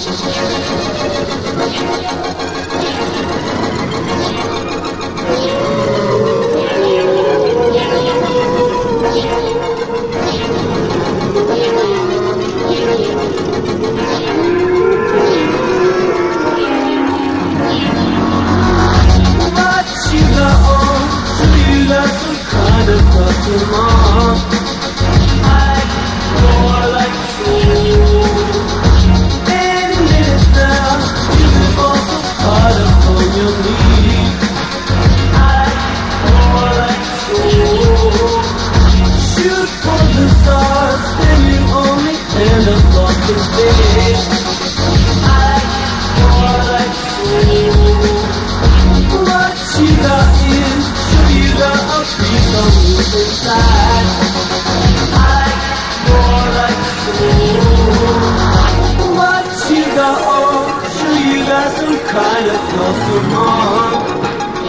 What you got on, sure you got some kind of custom on. I get more like soul. Any minute now, you will also hard upon your knees. I get more like soul. Shoot for the stars, then you only end up lost in space. I get more like soul. What you got in, sure you got a piece of you inside. I get more like soul. What you got on, sure you got some kind of custom on.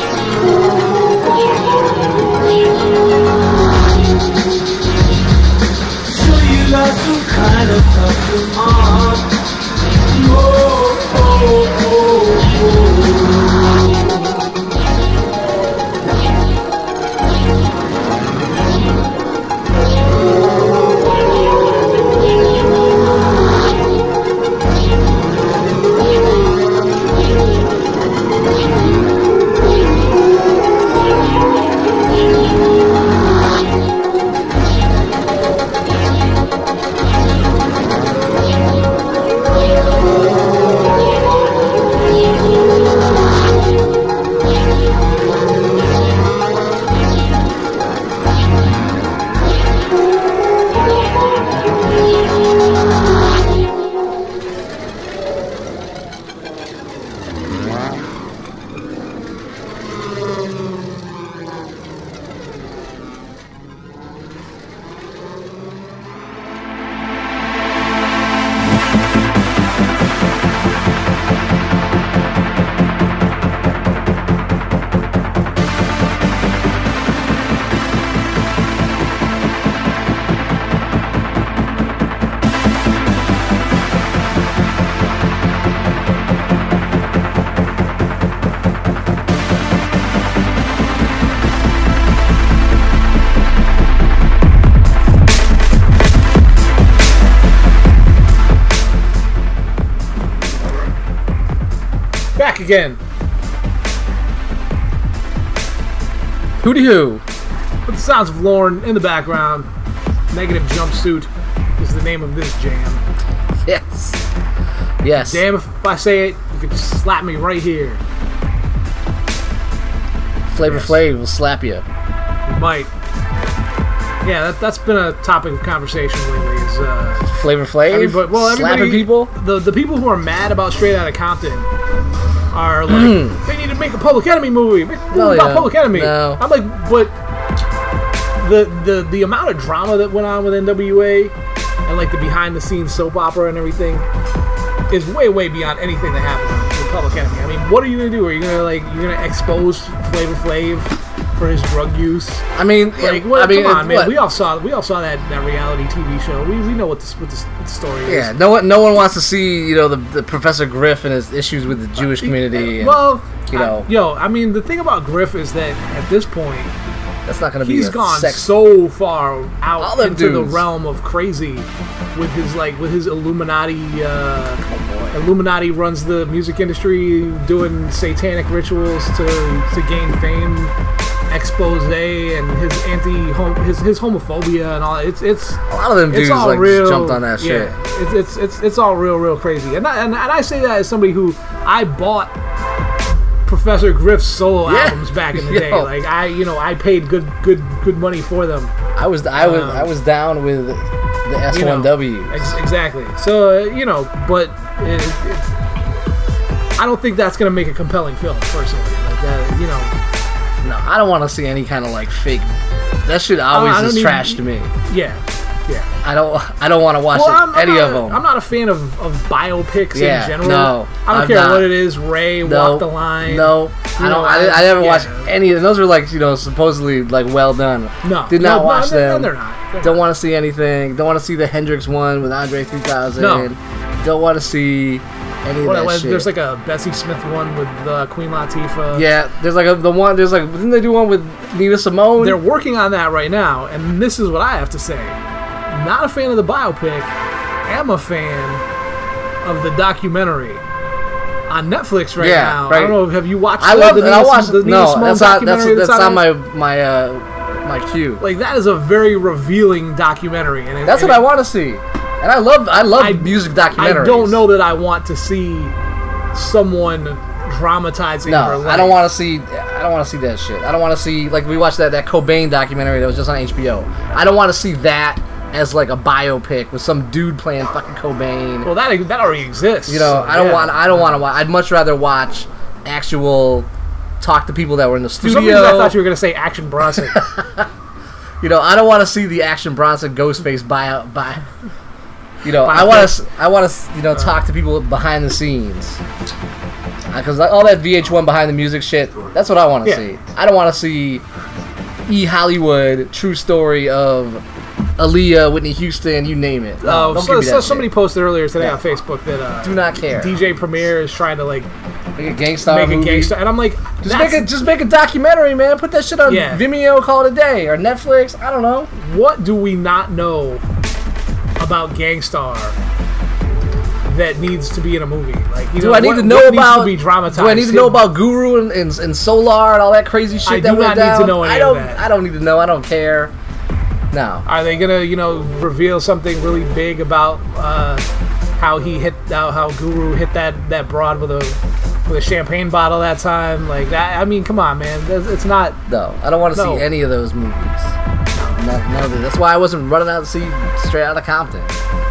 Sure you got some kind of custom on. Oh, oh, oh, oh. Back again. Hooty hoo. With Sounds of Lorne in the background. Negative Jumpsuit is the name of this jam. Yes. Yes. Damn if I say it, you could slap me right here. Flavor Yes. Flav will slap you. You might. Yeah, that, that's been a topic of conversation lately. Is uh, Flavor Flav? everybody, well, Slapping everybody, people? The the people who are mad about Straight Outta Compton are like, they need to make a Public Enemy movie. Make a movie No, about yeah. Public Enemy. No. I'm like, but the the the amount of drama that went on with N W A and like the behind the scenes soap opera and everything is way way beyond anything that happened with Public Enemy. I mean, what are you gonna do? Are you gonna like you're gonna expose Flavor Flav for his drug use? I mean, Like, yeah, what, I mean, come on, it- man. what? We all saw we all saw that, that reality T V show. We, we know what this what this what the story is. Yeah, no one, no one wants to see, you know, the, the Professor Griff and his issues with the Jewish community. And, Well, you know, I, yo, I mean, the thing about Griff is that at this point, that's not going to be. he's a gone sex- so far All out them into the dudes. realm of crazy with his like with his Illuminati. Uh, Oh, boy. Illuminati runs the music industry, doing satanic rituals to to gain fame, expose and his anti his his homophobia and all. It's it's A lot of them it's dudes all like real, jumped on that shit. Yeah, it's, it's it's it's all real real crazy. And I, and and I say that as somebody who I bought Professor Griff's solo Yeah. albums back in the Yo. day. Like I you know I paid good good good money for them. I was, I was, Um, I was down with the S You know, one W. ex- exactly. So uh, you know, but it, it, I don't think that's gonna make a compelling film personally. Like that, you know. No, I don't want to see any kind of like fake. That shit always I don't is even- trash to me. Yeah, yeah. I don't, I don't want to watch Well, it, I'm, I'm any not, of them. I'm not a fan of, of biopics Yeah, in general. no, I don't I'm care not. what it is. Ray, no, Walk the Line. No, I You don't. know, I, I never yeah. watched any. And those were like, you know, supposedly like well done. No, did not no, watch no, them. They're not. They're Don't not. want to see anything. Don't want to see the Hendrix one with Andre three thousand. No. Don't want to see any of What, that what, shit. there's like a Bessie Smith one with uh, Queen Latifah. yeah, there's like a, the one. There's like didn't they do one with Nina Simone? They're working on that right now, and this is what I have to say. Not a fan of the biopic. Am a fan of the documentary on Netflix right Yeah, now. right. I don't know. Have you watched? I the, love the it. Nina, I watched. the Nina No, Simone that's not. That's documentary that's on not it? my my uh my cue. Like that is a very revealing documentary, and it, That's and what it, I want to see. And I love I love I- music documentaries. I don't know that I want to see someone dramatizing her No, life. I don't want to see. I don't want to see that shit. I don't want to see like we watched that that Cobain documentary that was just on H B O. I don't want to see that as like a biopic with some dude playing fucking Cobain. Well, that that already exists. You know, so, I don't yeah. want. I don't want to watch. I'd much rather watch actual talk to people that were in the For some studio. reason, I thought you were going to say Action Bronson. You know, I don't want to see the Action Bronson Ghostface buyout by. You know, I Biopic. want to. I want to. You know, talk to people behind the scenes. Because all that V H one behind the music shit, that's what I want to Yeah. see. I don't want to see E Hollywood true story of Aaliyah, Whitney Houston, you name it. No, Oh, don't so, give me so that somebody shit. posted earlier today Yeah. on Facebook that uh, Do not care. D J Premier is trying to like Make a gangsta make a movie. gangster, and I'm like, Just that's- make a just make a documentary, man. Put that shit on Yeah. Vimeo, call it a day, or Netflix. I don't know. what do we not know about Gangstar that needs to be in a movie? Like, you Do know, I need what, to know what about? Needs to be dramatized? Do I need to know about Guru and, and, and Solar and all that crazy shit I that do went not need down? to know any I of don't. that. I don't need to know. I don't care. No. Are they gonna, you know, reveal something really big about uh, how he hit, how, how Guru hit that, that broad with a with a champagne bottle that time? Like that. I mean, come on, man. That's- It's not. No, I don't want to No. see any of those movies. None, none of it. That's why I wasn't running out to see Straight Outta Compton.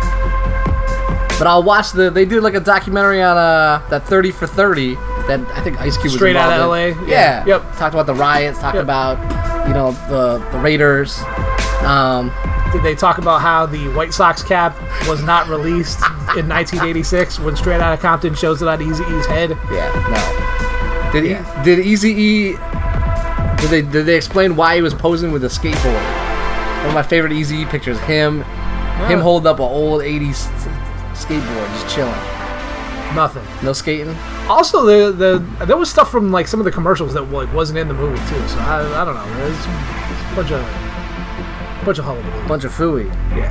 But I'll watch the. They did like a documentary on uh that thirty for thirty that I think Ice Cube was Straight involved Outta in. L A? Yeah. Yeah. Yep. Talked about the riots. Talked Yep. about you know the the Raiders. Um, Did they talk about how the White Sox cap was not released in nineteen eighty-six when Straight Outta Compton shows it on Eazy-E's head? yeah. No. Did Yeah. E did Easy E? Did they did they explain why he was posing with a skateboard? One of my favorite Easy E pictures. Him. Him No. holding up an old eighties skateboard, just chilling. Nothing. No skating. Also, the the there was stuff from like some of the commercials that like wasn't in the movie too. So I, I don't know. There's a bunch of bunch of hullabaloo. Bunch of fooey. Yeah.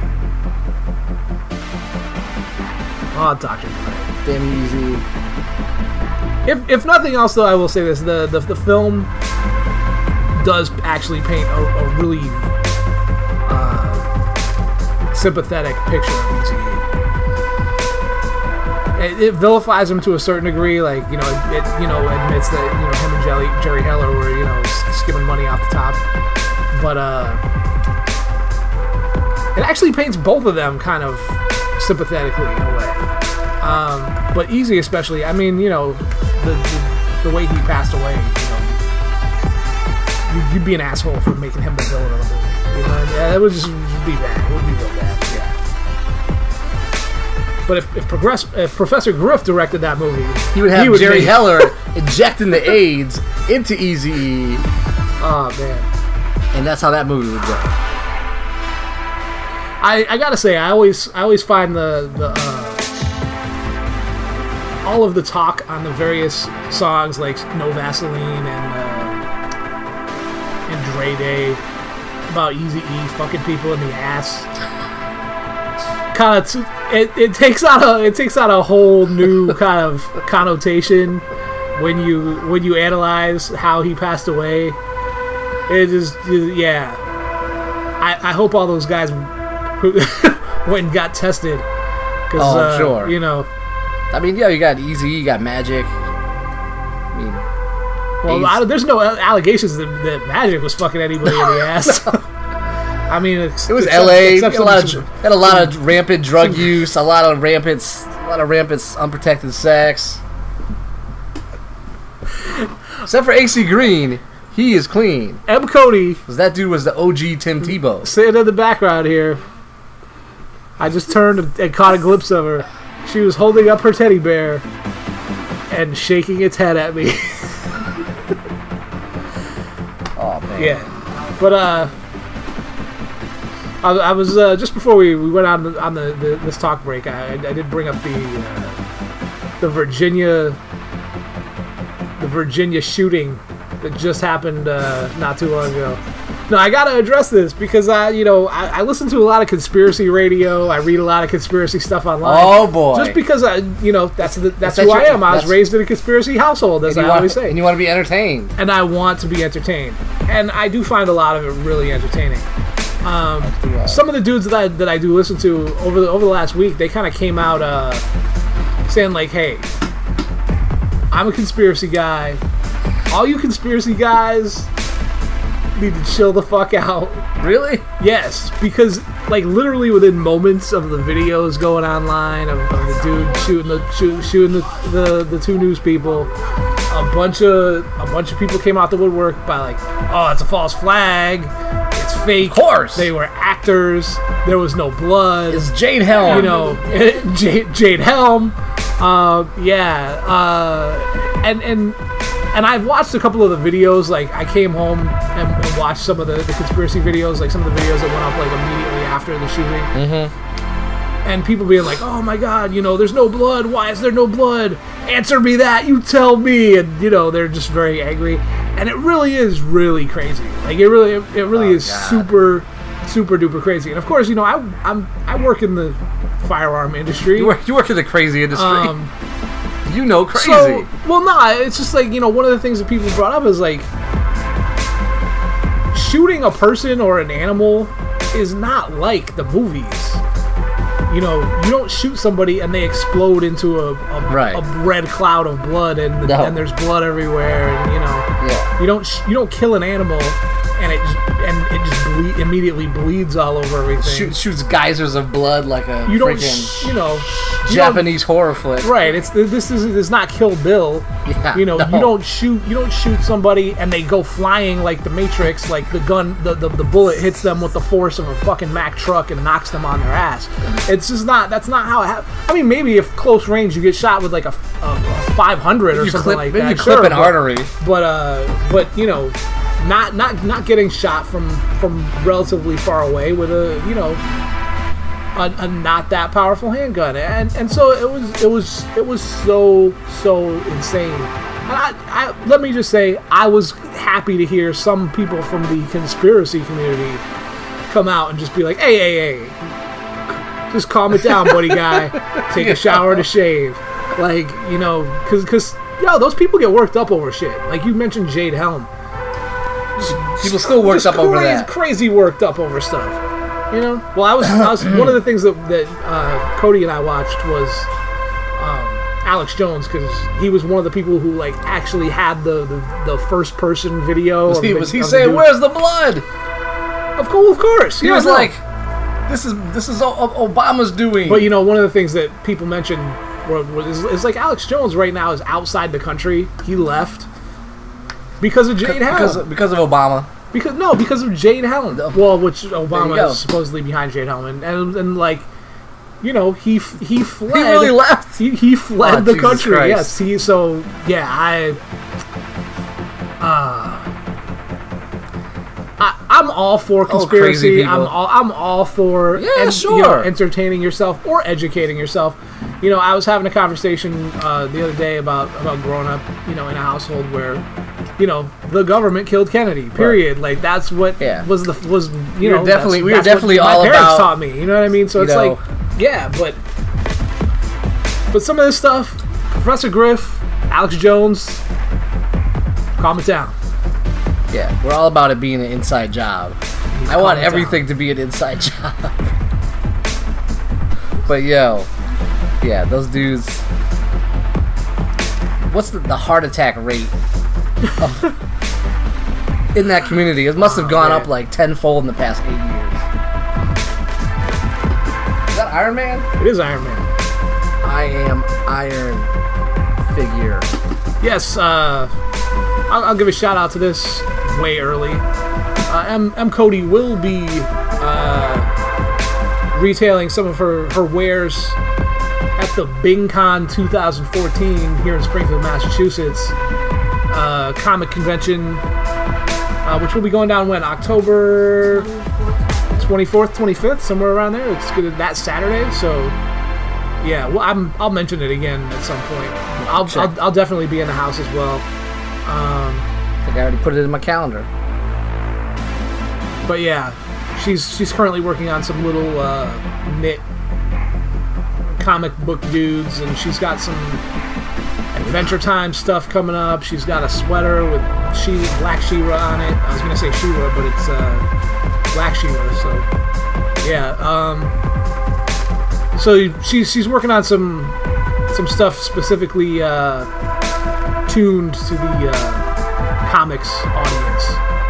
Oh, Doctor Damn easy. If if nothing else, though, I will say this: the the, the film does actually paint a, a really uh, sympathetic picture of Eazy-E. It, it vilifies him to a certain degree, like, you know, it, it you know admits that, you know, him and Jerry, Jerry Heller were, you know, skimming money off the top, but uh, it actually paints both of them kind of sympathetically in a way. Um, but Eazy especially, I mean, you know, the, the the way he passed away, you know, you'd, you'd be an asshole for making him the villain of the movie. You know, yeah, that would just, just be bad. It would be real bad. Yeah. But if if, Progress, if Professor Griff directed that movie, he would have he would Jerry make, Heller injecting the AIDS into Eazy-E. Oh man! And that's how that movie would go. I, I gotta say, I always I always find the the uh, all of the talk on the various songs like No Vaseline and uh, and Dre Day about Eazy-E fucking people in the ass. Kind of, t- it, it takes out a it takes out a whole new kind of connotation when you when you analyze how he passed away. It is, yeah. I, I hope all those guys who went and got tested. Cause, oh, I'm uh, sure. You know. I mean, yeah, you got Eazy-E, you got Magic. I mean, well, I, there's no allegations that, that Magic was fucking anybody in the ass. I mean, it's, it was except, L A. Except Had a, lot some, of, had a lot of rampant drug use, a lot of rampant, a lot of rampant unprotected sex. Except for A C Green, he is clean. M. Cody, because that dude was the O G Tim Tebow. Sitting in the background here, I just turned and, and caught a glimpse of her. She was holding up her teddy bear and shaking its head at me. Oh man. Yeah, but uh. I, I was uh, just before we, we went on the, on the, the this talk break. I, I did bring up the uh, the Virginia the Virginia shooting that just happened uh, not too long ago. No, I gotta address this because I you know I, I listen to a lot of conspiracy radio. I read a lot of conspiracy stuff online. Oh boy! Just because I you know that's the, that's, that's who I your, am. I was raised in a conspiracy household, as I want, always say. And you want to be entertained. And I want to be entertained, and I do find a lot of it really entertaining. Um, some of the dudes that I, that I do listen to over the over the last week, they kind of came out uh, saying like, "Hey, I'm a conspiracy guy. All you conspiracy guys need to chill the fuck out." Really? Yes, because like literally within moments of the videos going online of, of the dude shooting the shoot, shooting the, the the two news people, a bunch of a bunch of people came out the woodwork by like, "Oh, it's a false flag. It's fake. Of course. They were actors. There was no blood. It's Jade Helm. You know, Jade, Jade Helm. Uh, yeah. Uh, and and and I've watched a couple of the videos. Like I came home and, and watched some of the, the conspiracy videos, like some of the videos that went up like immediately after the shooting. Mm-hmm. And people being like, "Oh my God, you know, there's no blood. Why is there no blood? Answer me that. You tell me." And you know, they're just very angry. And it really is really crazy. Like it really, it really oh, is God. super, super duper crazy. And of course, you know, I I'm I work in the firearm industry. You work, you work in the crazy industry. Um, you know, crazy. So, well, no, it's just like, you know, one of the things that people brought up is like shooting a person or an animal is not like the movies. You know, you don't shoot somebody and they explode into a a, right. a red cloud of blood and the, no. and there's blood everywhere, and you know, yeah. you don't sh- you don't kill an animal and it just, and it just ble- immediately bleeds all over everything. Shoot, shoots geysers of blood like a you don't, freaking sh- you know, you Japanese horror flick. Right. It's this is it's not Kill Bill. Yeah, you know, no. you don't shoot you don't shoot somebody and they go flying like the Matrix, like the gun the, the, the bullet hits them with the force of a fucking Mack truck and knocks them on their ass. It's just not that's not how it happens. I mean, maybe if close range you get shot with like a, a, a five hundred or you something clip, like maybe that. you clip sure, an but, artery. But uh but you know, not not not getting shot from from relatively far away with a, you know, A, a not that powerful handgun, and and so it was it was it was so so insane. And I, I let me just say, I was happy to hear some people from the conspiracy community come out and just be like, "Hey, hey, hey, just calm it down, buddy guy. Take a shower to shave." Like, you know, because because yo, those people get worked up over shit. Like you mentioned Jade Helm. Just People still worked Just up over crazy, that. Crazy worked up over stuff. You know? Well, I was, I was one of the things that, that uh, Cody and I watched was um, Alex Jones, because he was one of the people who like actually had the, the, the first person video. Was of he, the- was he of the saying, dude. "Where's the blood?" Of course, of course. He Yeah, was no. like, "This is this is o- o- Obama's doing." But you know, one of the things that people mention were, was, is like Alex Jones right now is outside the country. He left because of Jade Helm. because of, because of Obama. Because no, because of Jade Helm. Well, which Obama go. is supposedly behind Jade Helm, and, and and like, you know, he f- he fled. He really left. He, he fled Oh, the Jesus country. Christ. Yes, he. So yeah, I. Uh, I, I'm all for Oh, crazy conspiracy. people. I'm all I'm all for Yeah, you know, sure. entertaining yourself or educating yourself. You know, I was having a conversation uh, the other day about about growing up, you know, in a household where, you know, the government killed Kennedy. Period. Like that's what Yeah. was the was you We know were definitely- that's, we were that's what definitely my all parents about, taught me. You know what I mean? So you it's know- like, yeah, but but some of this stuff, Professor Griff, Alex Jones, calm it down. Yeah, we're all about it being an inside job. I calm want it down. everything to be an inside job. But yo, yeah, those dudes. What's the, the heart attack rate of, in that community? It must have Oh, gone man. up like tenfold in the past eight years. Is that Iron Man? It is Iron Man. I am Iron figure. Yes, uh, I'll, I'll give a shout out to this way early. Uh, M, M. Cody will be uh, retailing some of her, her wares at the BingCon twenty fourteen here in Springfield, Massachusetts. Uh, comic convention, uh, which will be going down when? October twenty-fourth, twenty-fifth, somewhere around there. It's good that Saturday, so yeah, well, I'm, I'll mention it again at some point. I'll, Check. I'll, I'll definitely be in the house as well. Um, I think I already put it in my calendar. but yeah, she's she's currently working on some little uh, knit comic book dudes, and she's got some Adventure Time stuff coming up. She's got a sweater with she Black She-Ra on it. I was gonna say She-Ra, but it's uh, Black She-Ra. So yeah, um, so she's she's working on some some stuff specifically uh, tuned to the uh, comics audience.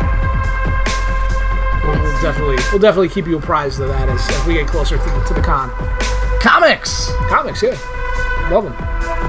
We'll, we'll definitely we'll definitely keep you apprised of that as, as we get closer to the, to the con. Comics! Comics, yeah, love them.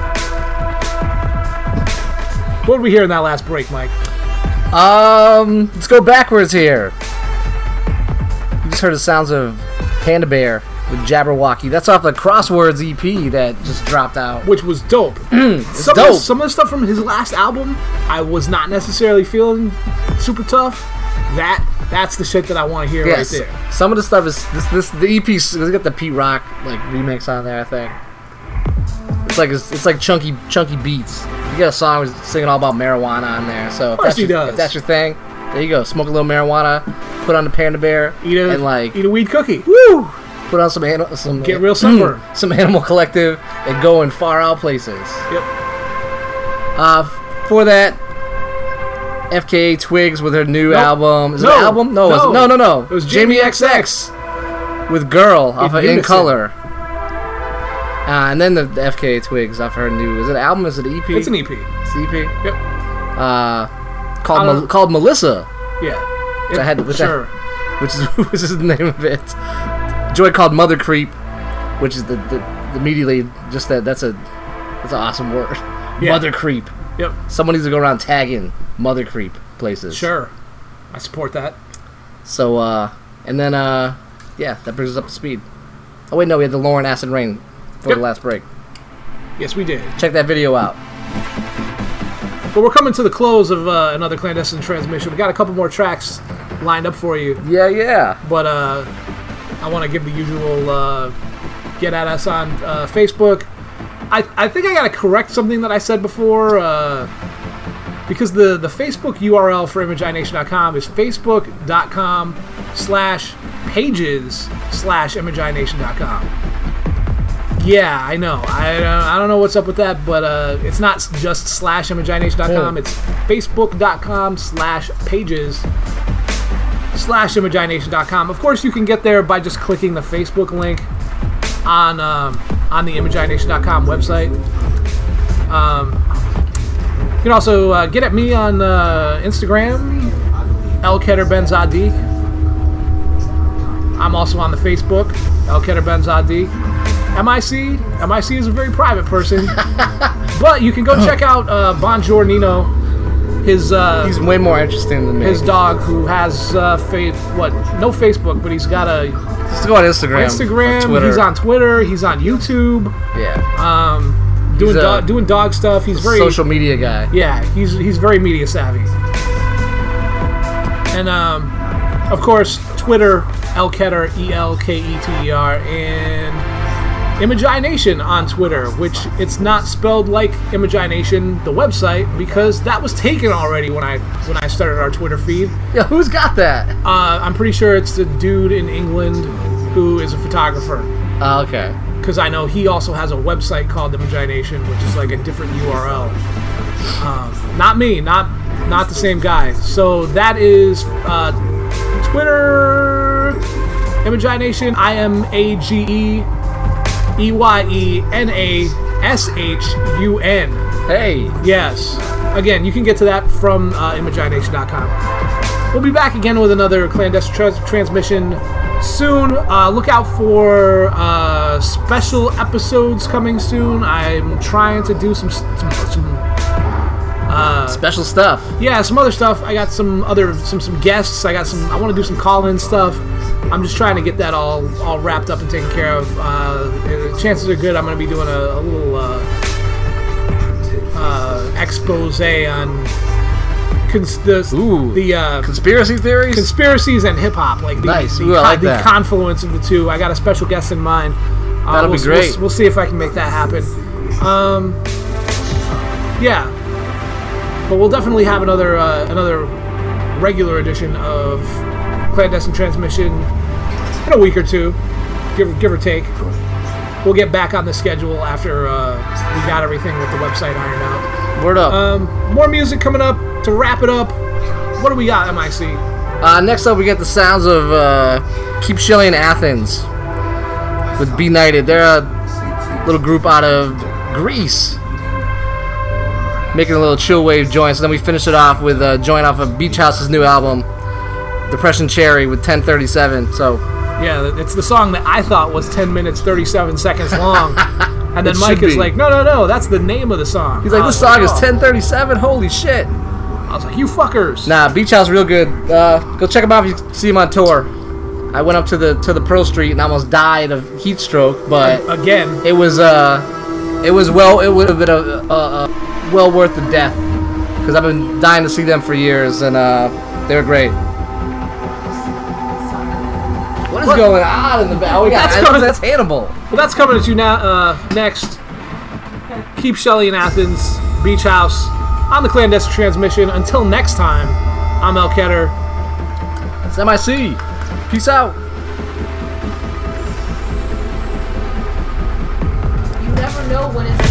What did we hear in that last break, Mike? Um, let's go backwards here. You just heard the sounds of Panda Bear with Jabberwocky. That's off the Crosswords E P that just dropped out. Which was dope. It's some, dope. Of the, some of the stuff from his last album, I was not necessarily feeling super tough. That that's the shit that I want to hear Yes. right there. Some of the stuff is this. This the E P. It's got the Pete Rock like remix on there. I think it's like it's, it's like chunky chunky beats. You got a song with singing all about marijuana on there. So if course that's, he your, does. if that's your thing, there you go. Smoke a little marijuana. Put on the Panda Bear. Eat a and like eat a weed cookie. Woo! put on some animal, some Get real sunburn. some Animal Collective, and go in far out places. Yep. Uh, f- for that, F K A Twigs with her new Nope. album. Is No. it an album? No, No. It was, no, no, no. It was Jamie X X with Girl off of In unison. Color. Uh, and then the, the F K A Twigs off her new. Is it an album? Is it an E P? It's an E P. It's an E P. Yep. Uh, called I Mel- don't- called Melissa, Yeah. Which I had- which I- sure. which is which is the name of it. Joy called Mother Creep, which is the, the immediately just that that's a that's an awesome word. Yeah. Mother Creep. Yep. Someone needs to go around tagging Mother Creep places. Sure. I support that. So uh, and then uh, yeah, that brings us up to speed. Oh wait, no, we had the Lauren Acid Rain for Yep. the last break. Yes, we did. Check that video out. But we're coming to the close of uh, another clandestine transmission. We got a couple more tracks lined up for you, Yeah, yeah. but uh, I want to give the usual uh, get at us on uh, Facebook. I, I think I got to correct something that I said before, uh, because the, the Facebook U R L for image i nation dot com is facebook.com slash pages slash image i nation dot com. Yeah, I know. I don't, I don't know what's up with that, but uh, it's not just slash imagination dot com. Yeah. It's facebook.com slash pages slash imagination dot com. Of course, you can get there by just clicking the Facebook link on um, on the imagination dot com website. Um, you can also uh, get at me on uh, Instagram, El Keter Ben Zadik. I'm also on the Facebook, El Keter Ben Zadik. M I C, M I C is a very private person, but you can go check out uh, Bonjour Nino, his uh, He's way more interesting than me. his dog who has uh, fa- what no Facebook, but he's got a Just go on Instagram. Instagram. or Twitter. He's on Twitter. He's on YouTube. Yeah. Um, doing He's a- do- doing dog stuff. He's very social media guy. Yeah, he's he's very media savvy. And um, of course, Twitter, El Keter, E L K E T E R, and Imagination on Twitter, which it's not spelled like Imagination, the website, because that was taken already when I when I started our Twitter feed. Yeah, who's got that? Uh, I'm pretty sure it's the dude in England who is a photographer. Oh, okay. Because I know he also has a website called Imagination, which is like a different U R L. Um, not me, not not the same guy. So that is uh, Twitter, Imagination, I M A G E E Y E N A S H U N. Hey. Yes. Again, you can get to that from uh, imagination dot com. We'll be back again with another clandestine trans- transmission soon. Uh, look out for uh, special episodes coming soon. I'm trying to do some some, some uh, Special stuff. yeah, some other stuff. I got some other some some guests. I got some. I want to do some call-in stuff. I'm just trying to get that all all wrapped up and taken care of. Uh, the chances are good. I'm going to be doing a, a little uh, uh, expose on cons- the Ooh. the uh, Conspiracy theories? conspiracies and hip hop, like the, Nice. the, Ooh, I like the that. confluence of the two. I got a special guest in mind. Uh, That'll be we'll, great. We'll, we'll see if I can make that happen. Um, yeah, but we'll definitely have another uh, another regular edition of Clandestine Transmission in a week or two, give give or take. We'll get back on the schedule after uh, we got everything with the website ironed out. Word up. Um, more music coming up to wrap it up. What do we got, M I C? Uh, next up, we get the sounds of uh, Keep Shelling Athens with Be Nighted. They're a little group out of Greece, making a little chill wave joint. So then we finish it off with a joint off of Beach House's new album, Depression Cherry, with ten thirty-seven. So Yeah, it's the song that I thought was ten minutes, thirty-seven seconds long. And then It Mike should is be. like, no, no, no, that's the name of the song. he's like, I this was song is "Oh." ten thirty-seven. Holy shit! I was like, you fuckers. Nah, Beach House real good. Uh, go check him out if you see him on tour. I went up to the to the Pearl Street and almost died of heat stroke, but Again. it was uh, it was well, it would have been a, a, a well worth the death because I've been dying to see them for years, and uh, they were great. What is What? going on in the back? Oh, we got That's that's, coming- that's Hannibal. Well, that's coming at you now. Uh, next, Keep Shelly in Athens, Beach House, on the Clandestine Transmission. Until next time, I'm El Keter. It's M I C. Peace out. You never know when it's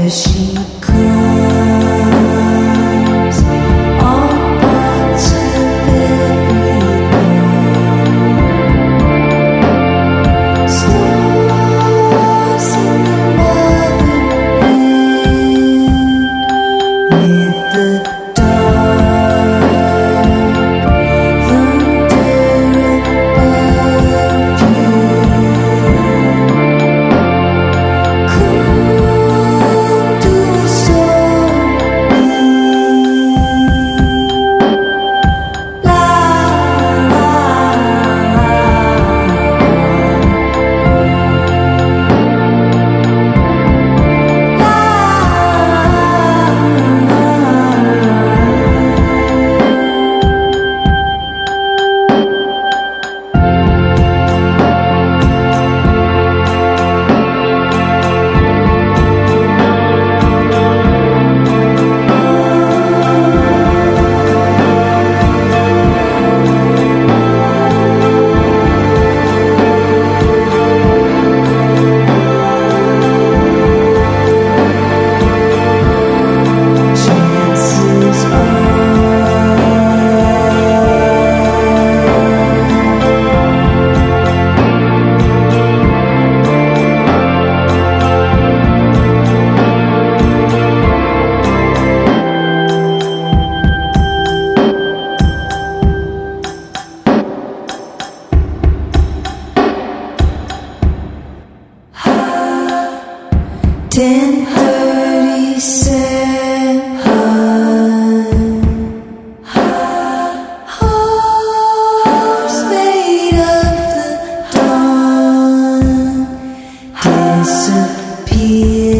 ten thirty-seven. Hearts made of the dawn disappear.